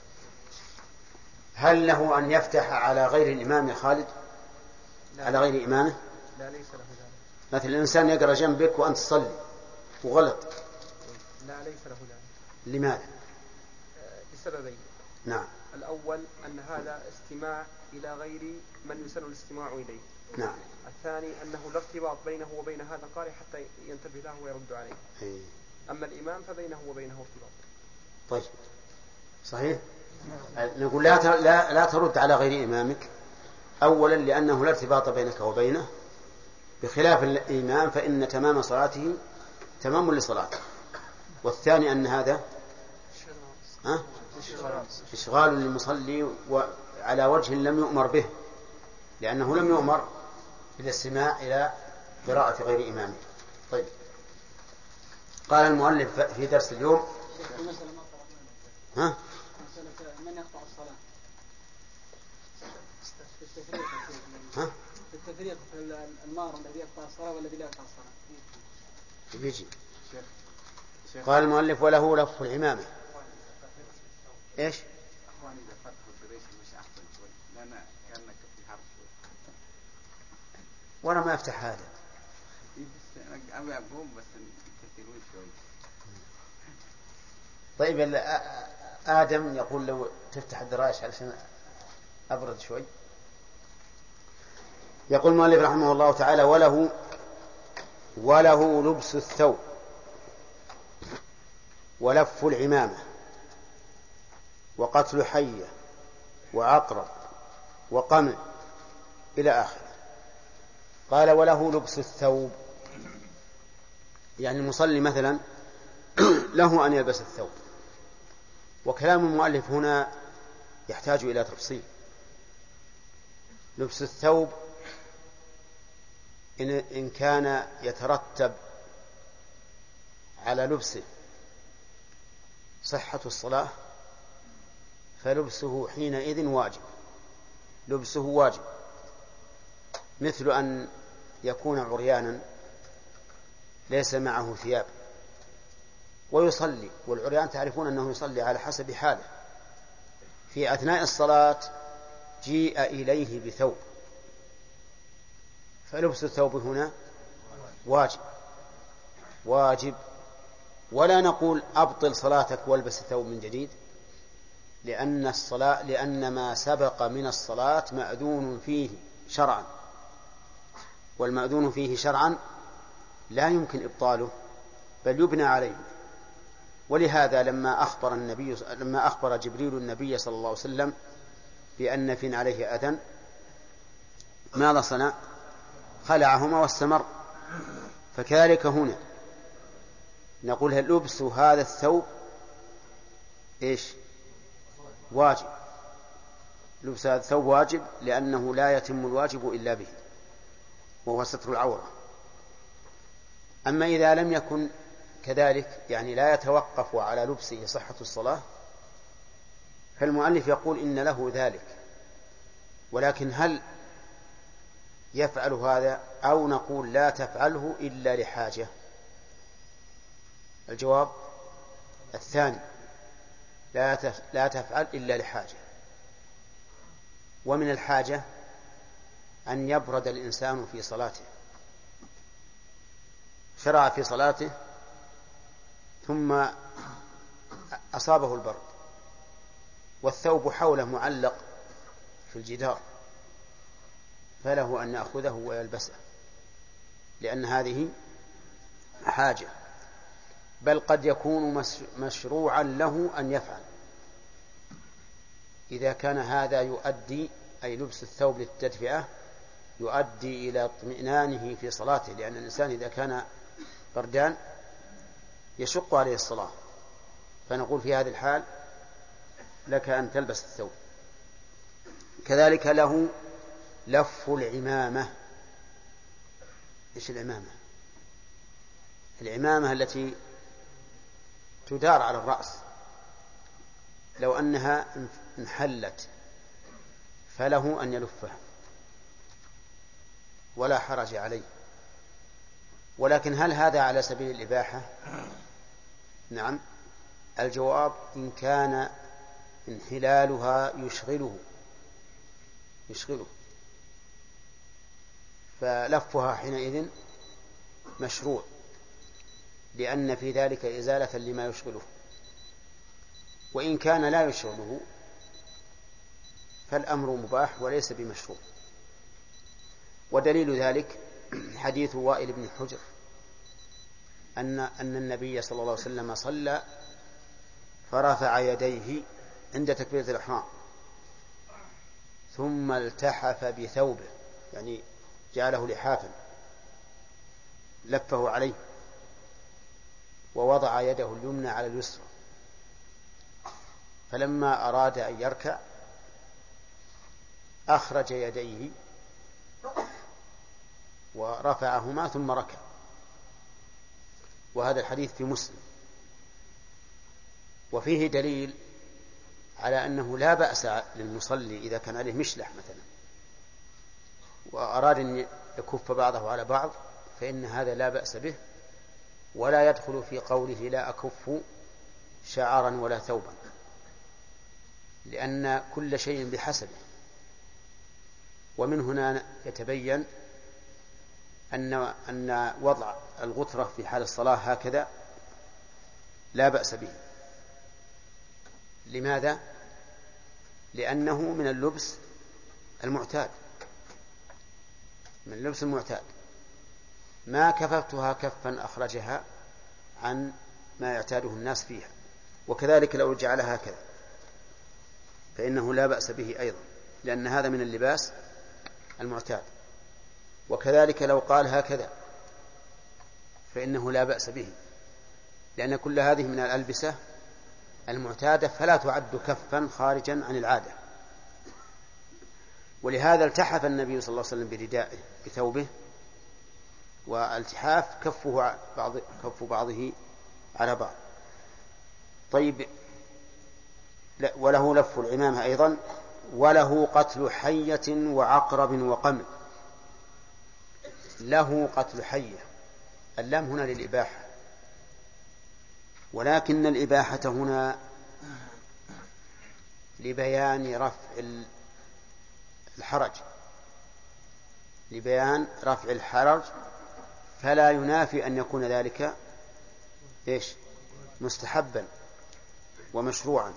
هل له أن يفتح على غير الإمام يا خالد؟ على غير إمامه؟ لا ليس له ذلك. مثل الإنسان يقرأ جنبك وأنت تصلي وغلط. لا ليس له ذلك. لماذا؟ لسببين. نعم. الأول أن هذا استماع إلى غير من يسن الاستماع إليه. نعم. الثاني أنه لا ارتباط بينه وبين هذا القارئ حتى ينتبه له ويرد عليه. هي. أما الإمام فبينه وبينه ارتباط. طيب صحيح. نقول لا لا لا ترد على غير إمامك. أولا لأنه لا ارتباط بينك وبينه، بخلاف الإمام فإن تمام صلاته تمام لصلاته. والثاني أن هذا ها؟ إشغال للمصلي وعلى وجه لم يؤمر به، لأنه لم يؤمر بالاستماع إلى قراءة غير إمامه. طيب قال المؤلف في درس اليوم ها؟ من يقطع الصلاة في التفريق ها؟ في التفريق في المار الذي يقطع الصلاة والذي لا يقطع الصلاة بيجي. قال المؤلف وله لف العمامة. ايش؟ اخواني اذا فتحوا الدريش مش احسن شوي لان كانك في حرب شوي. وانا ما افتح هذا. ابي اقوم بس كثيرون شوي. طيب آدم يقول لو تفتح الدرايش علشان أبرد شوي. يقول المؤلف رحمه الله تعالى وله وله لبس الثوب ولف العمامة وقتل حية وعقرب وقمع إلى آخره. قال وله لبس الثوب، يعني المصلي مثلا له أن يلبس الثوب. وكلام المؤلف هنا يحتاج إلى تفصيل. لبس الثوب إن, إن كان يترتب على لبسه صحة الصلاة فلبسه حينئذ واجب، لبسه واجب، مثل أن يكون عريانا ليس معه ثياب ويصلي، والعريان تعرفون أنه يصلي على حسب حاله، في أثناء الصلاة جيء إليه بثوب فلبس الثوب هنا واجب واجب. ولا نقول أبطل صلاتك والبس الثوب من جديد، لأن الصلاة لأن ما سبق من الصلاة مأذون فيه شرعا، والمأذون فيه شرعا لا يمكن إبطاله بل يبنى عليه. ولهذا لما أخبر النبي لما أخبر جبريل النبي صلى الله عليه وسلم بأن في عليه أذى ماذا صنع؟ خلعهما واستمر. فكذلك هنا نقول هل لبس هذا الثوب إيش؟ واجب. لبس هذا الثوب واجب لأنه لا يتم الواجب إلا به، وهو ستر العورة. أما إذا لم يكن كذلك، يعني لا يتوقف على لبسه صحة الصلاة، فالمؤلف يقول إن له ذلك. ولكن هل يفعل هذا أو نقول لا تفعله إلا لحاجة؟ الجواب الثاني، لا لا تفعل إلا لحاجة. ومن الحاجة أن يبرد الإنسان في صلاته، شرع في صلاته ثم أصابه البرد والثوب حوله معلق في الجدار، فله أن يأخذه ويلبسه، لأن هذه حاجة. بل قد يكون مشروعا له أن يفعل إذا كان هذا يؤدي، أي لبس الثوب للتدفئة يؤدي إلى اطمئنانه في صلاته، لأن الإنسان إذا كان بردان يشق عليه الصلاة، فنقول في هذه الحال لك أن تلبس الثوب. كذلك له لف العمامة. إيش العمامة؟ العمامة التي تدار على الرأس، لو أنها انحلت فله أن يلفها ولا حرج عليه. ولكن هل هذا على سبيل الإباحة؟ نعم. الجواب إن كان انحلالها يشغله يشغله فلفها حينئذ مشروع، لأن في ذلك إزالة لما يشغله. وإن كان لا يشغله فالأمر مباح وليس بمشروع. ودليل ذلك حديث وائل بن حجر أن أن النبي صلى الله عليه وسلم صلى فرفع يديه عند تكبيرة الإحرام ثم التحف بثوبه، يعني جعله لحافا لفه عليه، ووضع يده اليمنى على اليسرى، فلما أراد أن يركع أخرج يديه ورفعهما ثم ركع. وهذا الحديث في مسلم، وفيه دليل على أنه لا بأس للمصلي إذا كان عليه مشلح مثلا وأراد أن يكف بعضه على بعض فإن هذا لا بأس به، ولا يدخل في قوله لا أكف شعرا ولا ثوبا، لأن كل شيء بحسبه. ومن هنا يتبين أن أن وضع الغترة في حال الصلاة هكذا لا بأس به. لماذا؟ لأنه من اللبس المعتاد، من اللبس المعتاد، ما كففتها كفا أخرجها عن ما يعتاده الناس فيها. وكذلك لو جعلها هكذا فإنه لا بأس به أيضا، لأن هذا من اللباس المعتاد. وكذلك لو قال هكذا فإنه لا بأس به، لأن كل هذه من الألبسة المعتادة فلا تعد كفا خارجا عن العادة. ولهذا التحف النبي صلى الله عليه وسلم بردائه بثوبه، والتحاف كفه بعض كف بعضه على بعض. طيب، وله لف العمامة أيضا، وله قتل حية وعقرب وقمل. له قتل حية، اللام هنا للإباحة، ولكن الإباحة هنا لبيان رفع الحرج، لبيان رفع الحرج، فلا ينافي أن يكون ذلك إيش؟ مستحبا ومشروعا.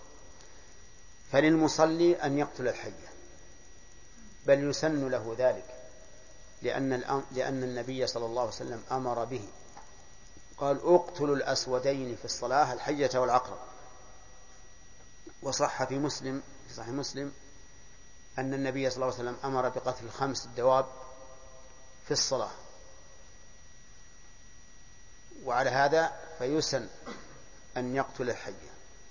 فللمصلي أن يقتل الحية، بل يسن له ذلك، لأن لأن النبي صلى الله عليه وسلم أمر به، قال اقتلوا الأسودين في الصلاة، الحية والعقرب. وصح في مسلم في صحيح مسلم أن النبي صلى الله عليه وسلم أمر بقتل خمس الدواب في الصلاة. وعلى هذا فيسن أن يقتل الحية،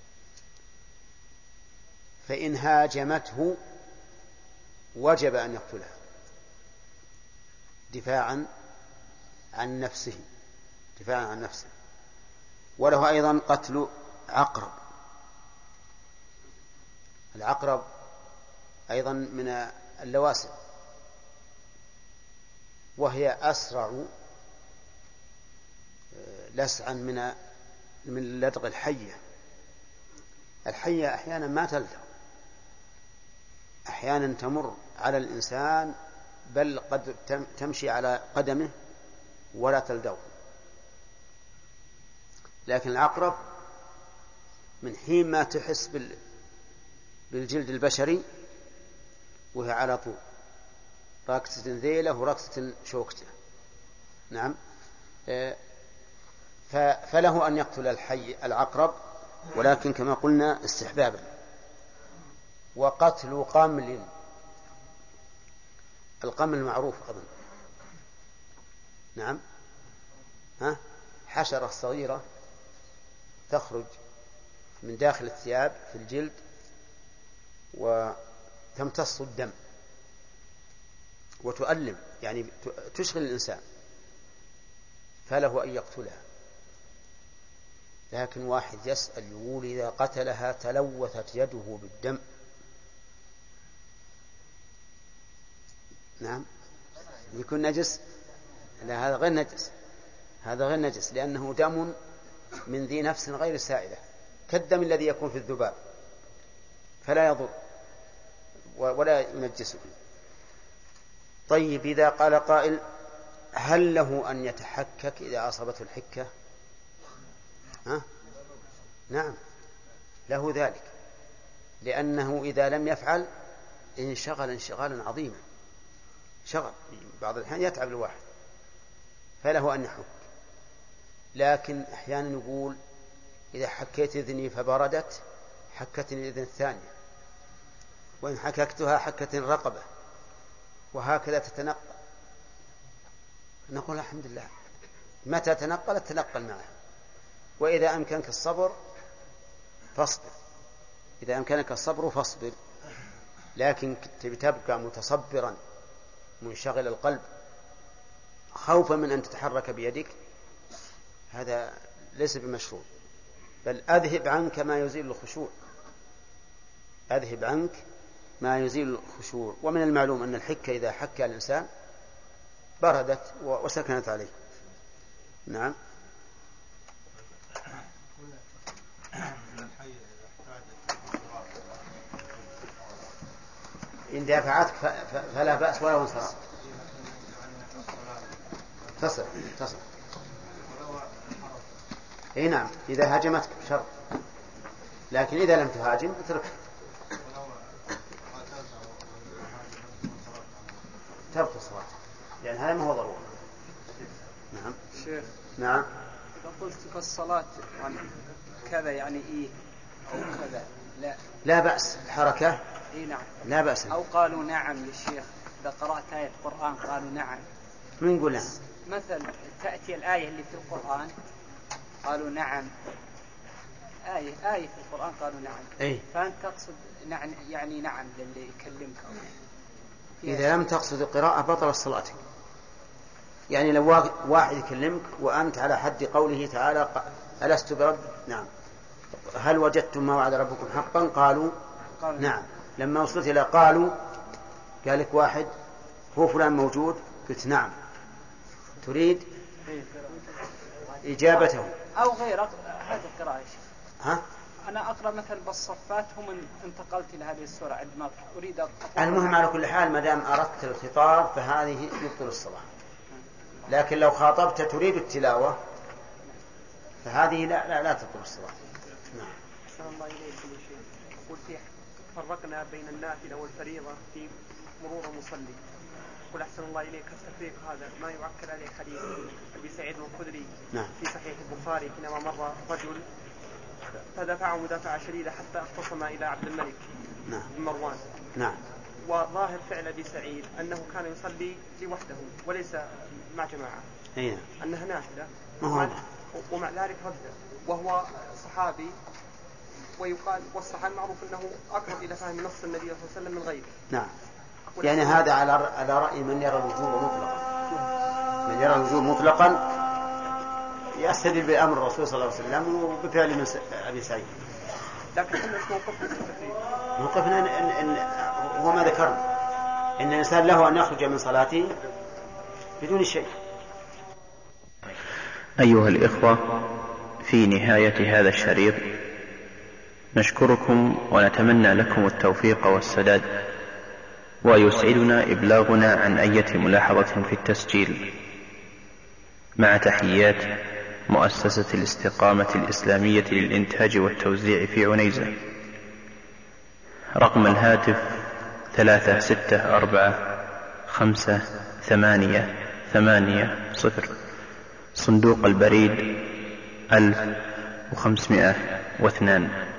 فإن هاجمته وجب أن يقتلها دفاعا عن نفسه دفاعا عن نفسه. وله أيضا قتل عقرب. العقرب أيضا من اللواسع، وهي أسرع لسعا من من لدغ الحية. الحية أحيانا ما تلدغ، أحيانا تمر على الإنسان بل قد تمشي على قدمه ولا تلدغ. لكن العقرب من حين ما تحس بالجلد البشري وهي على طول راكسة ذيله وركسة شوكته. نعم. فله أن يقتل الحي العقرب، ولكن كما قلنا استحبابا. وقتل قمل، القمل معروف أظن. نعم. ها؟ حشرة صغيرة تخرج من داخل الثياب في الجلد وتمتص الدم وتؤلم، يعني تشغل الإنسان، فله أن يقتلها. لكن واحد يسأل يقول إذا قتلها تلوثت يده بالدم. نعم. يكون نجس؟ لا، هذا غير نجس، هذا غير نجس، لأنه دم من ذي نفس غير سائلة كالدم الذي يكون في الذباب، فلا يضر ولا ينجسه. طيب، إذا قال قائل هل له أن يتحكك إذا أصابته الحكة؟ ها؟ نعم، له ذلك، لأنه إذا لم يفعل انشغل انشغالا عظيما، شغل بعض الأحيان يتعب الواحد، فله أن يحك. لكن أحيانا نقول إذا حكيت إذني فبردت حكتني الإذن الثانية، وإن حككتها حكتني الرقبة، وهكذا تتنقل. نقول الحمد لله، متى تنقلت تنقل معها. وإذا أمكنك الصبر فاصبر، إذا أمكنك الصبر فاصبر، لكن تبقى متصبرا منشغل القلب خوفا من أن تتحرك بيدك، هذا ليس بمشروع. بل أذهب عنك ما يزيل الخشوع، أذهب عنك ما يزيل الخشوع. ومن المعلوم أن الحكة إذا حك الإنسان بردت وسكنت عليه. نعم. إن دافعتك فلا بأس ولا انصراف. تصل تصل. اي نعم، إذا هاجمتك بشر، لكن إذا لم تهاجم اتركها تبقى الصلاة، يعني هذا ما هو ضروري. نعم شيخ. نعم. إذا قلت في الصلاة يعني كذا يعني إيه أو كذا لا لا بأس الحركة. إيه نعم. لا بأس. أو قالوا نعم للشيخ إذا قرأت آية القرآن قالوا نعم. من يقول نعم؟ مثل تأتي الآية اللي في القرآن قالوا نعم، آية آية في القرآن قالوا نعم. أي. فأنت تقصد نعم يعني نعم للي يكلمك. إذا لم تقصد القراءة بطل صلاتك. يعني لو واحد يكلمك وأنت على حد قوله تعالى ألست برب، نعم، هل وجدتم ما وعد ربكم حقا؟ قالوا قال نعم. لما وصلت إلى قالوا قال لك واحد هو فلان موجود، قلت نعم، تريد إجابته أو غير هذه القراءة. ها؟ أنا أقرأ مثل بالصفات هم انتقلت إلى هذه السورة عندما أريد أقرأ. المهم على كل حال ما دام أردت الخطاب فهذه يبطل الصلاة. لكن لو خاطبت تريد التلاوة فهذه لا لا, لا تبطل الصلاة. نعم. أحسن الله إليكم يا شيخ. أقول فيه فرقنا بين النافلة والفريضة في مرور المصلي. أقول أحسن الله إليك التفريق هذا ما يعكر عليه حديث أبي سعيد الخدري نعم. في صحيح البخاري حينما مر رجل فدفعه مدافعة شديدة حتى اختصم إلى عبد الملك نعم. بن مروان. نعم. وظاهر فعل أبي سعيد أنه كان يصلي لوحده وليس مع جماعة. أيه. أنها نافلة ومع, ومع ذلك رد، وهو صحابي، ويقال والصحابي معروف أنه أقرب إلى فهم نص النبي صلى الله عليه وسلم من غيره. نعم. يعني هذا على على رأي من يرى الوجوب مطلقا، من يرى الوجوب مطلقا يستدل بأمر الرسول صلى الله عليه وسلم وبفعل من أبي سعيد. لكن احنا ايش موقفنا في التفريق؟ موقفنا إن, إن هو ما ذكرنا إن الإنسان له أن يخرج من صلاته بدون شيء. أيها الإخوة، في نهاية هذا الشريط نشكركم ونتمنى لكم التوفيق والسداد، ويسعدنا إبلاغنا عن أية ملاحظة في التسجيل. مع تحيات مؤسسة الاستقامة الإسلامية للإنتاج والتوزيع في عنيزة. رقم الهاتف ثلاثة ستة أربعة خمسة ثمانية ثمانية صفر. صندوق البريد ألف وخمسمائة واثنان.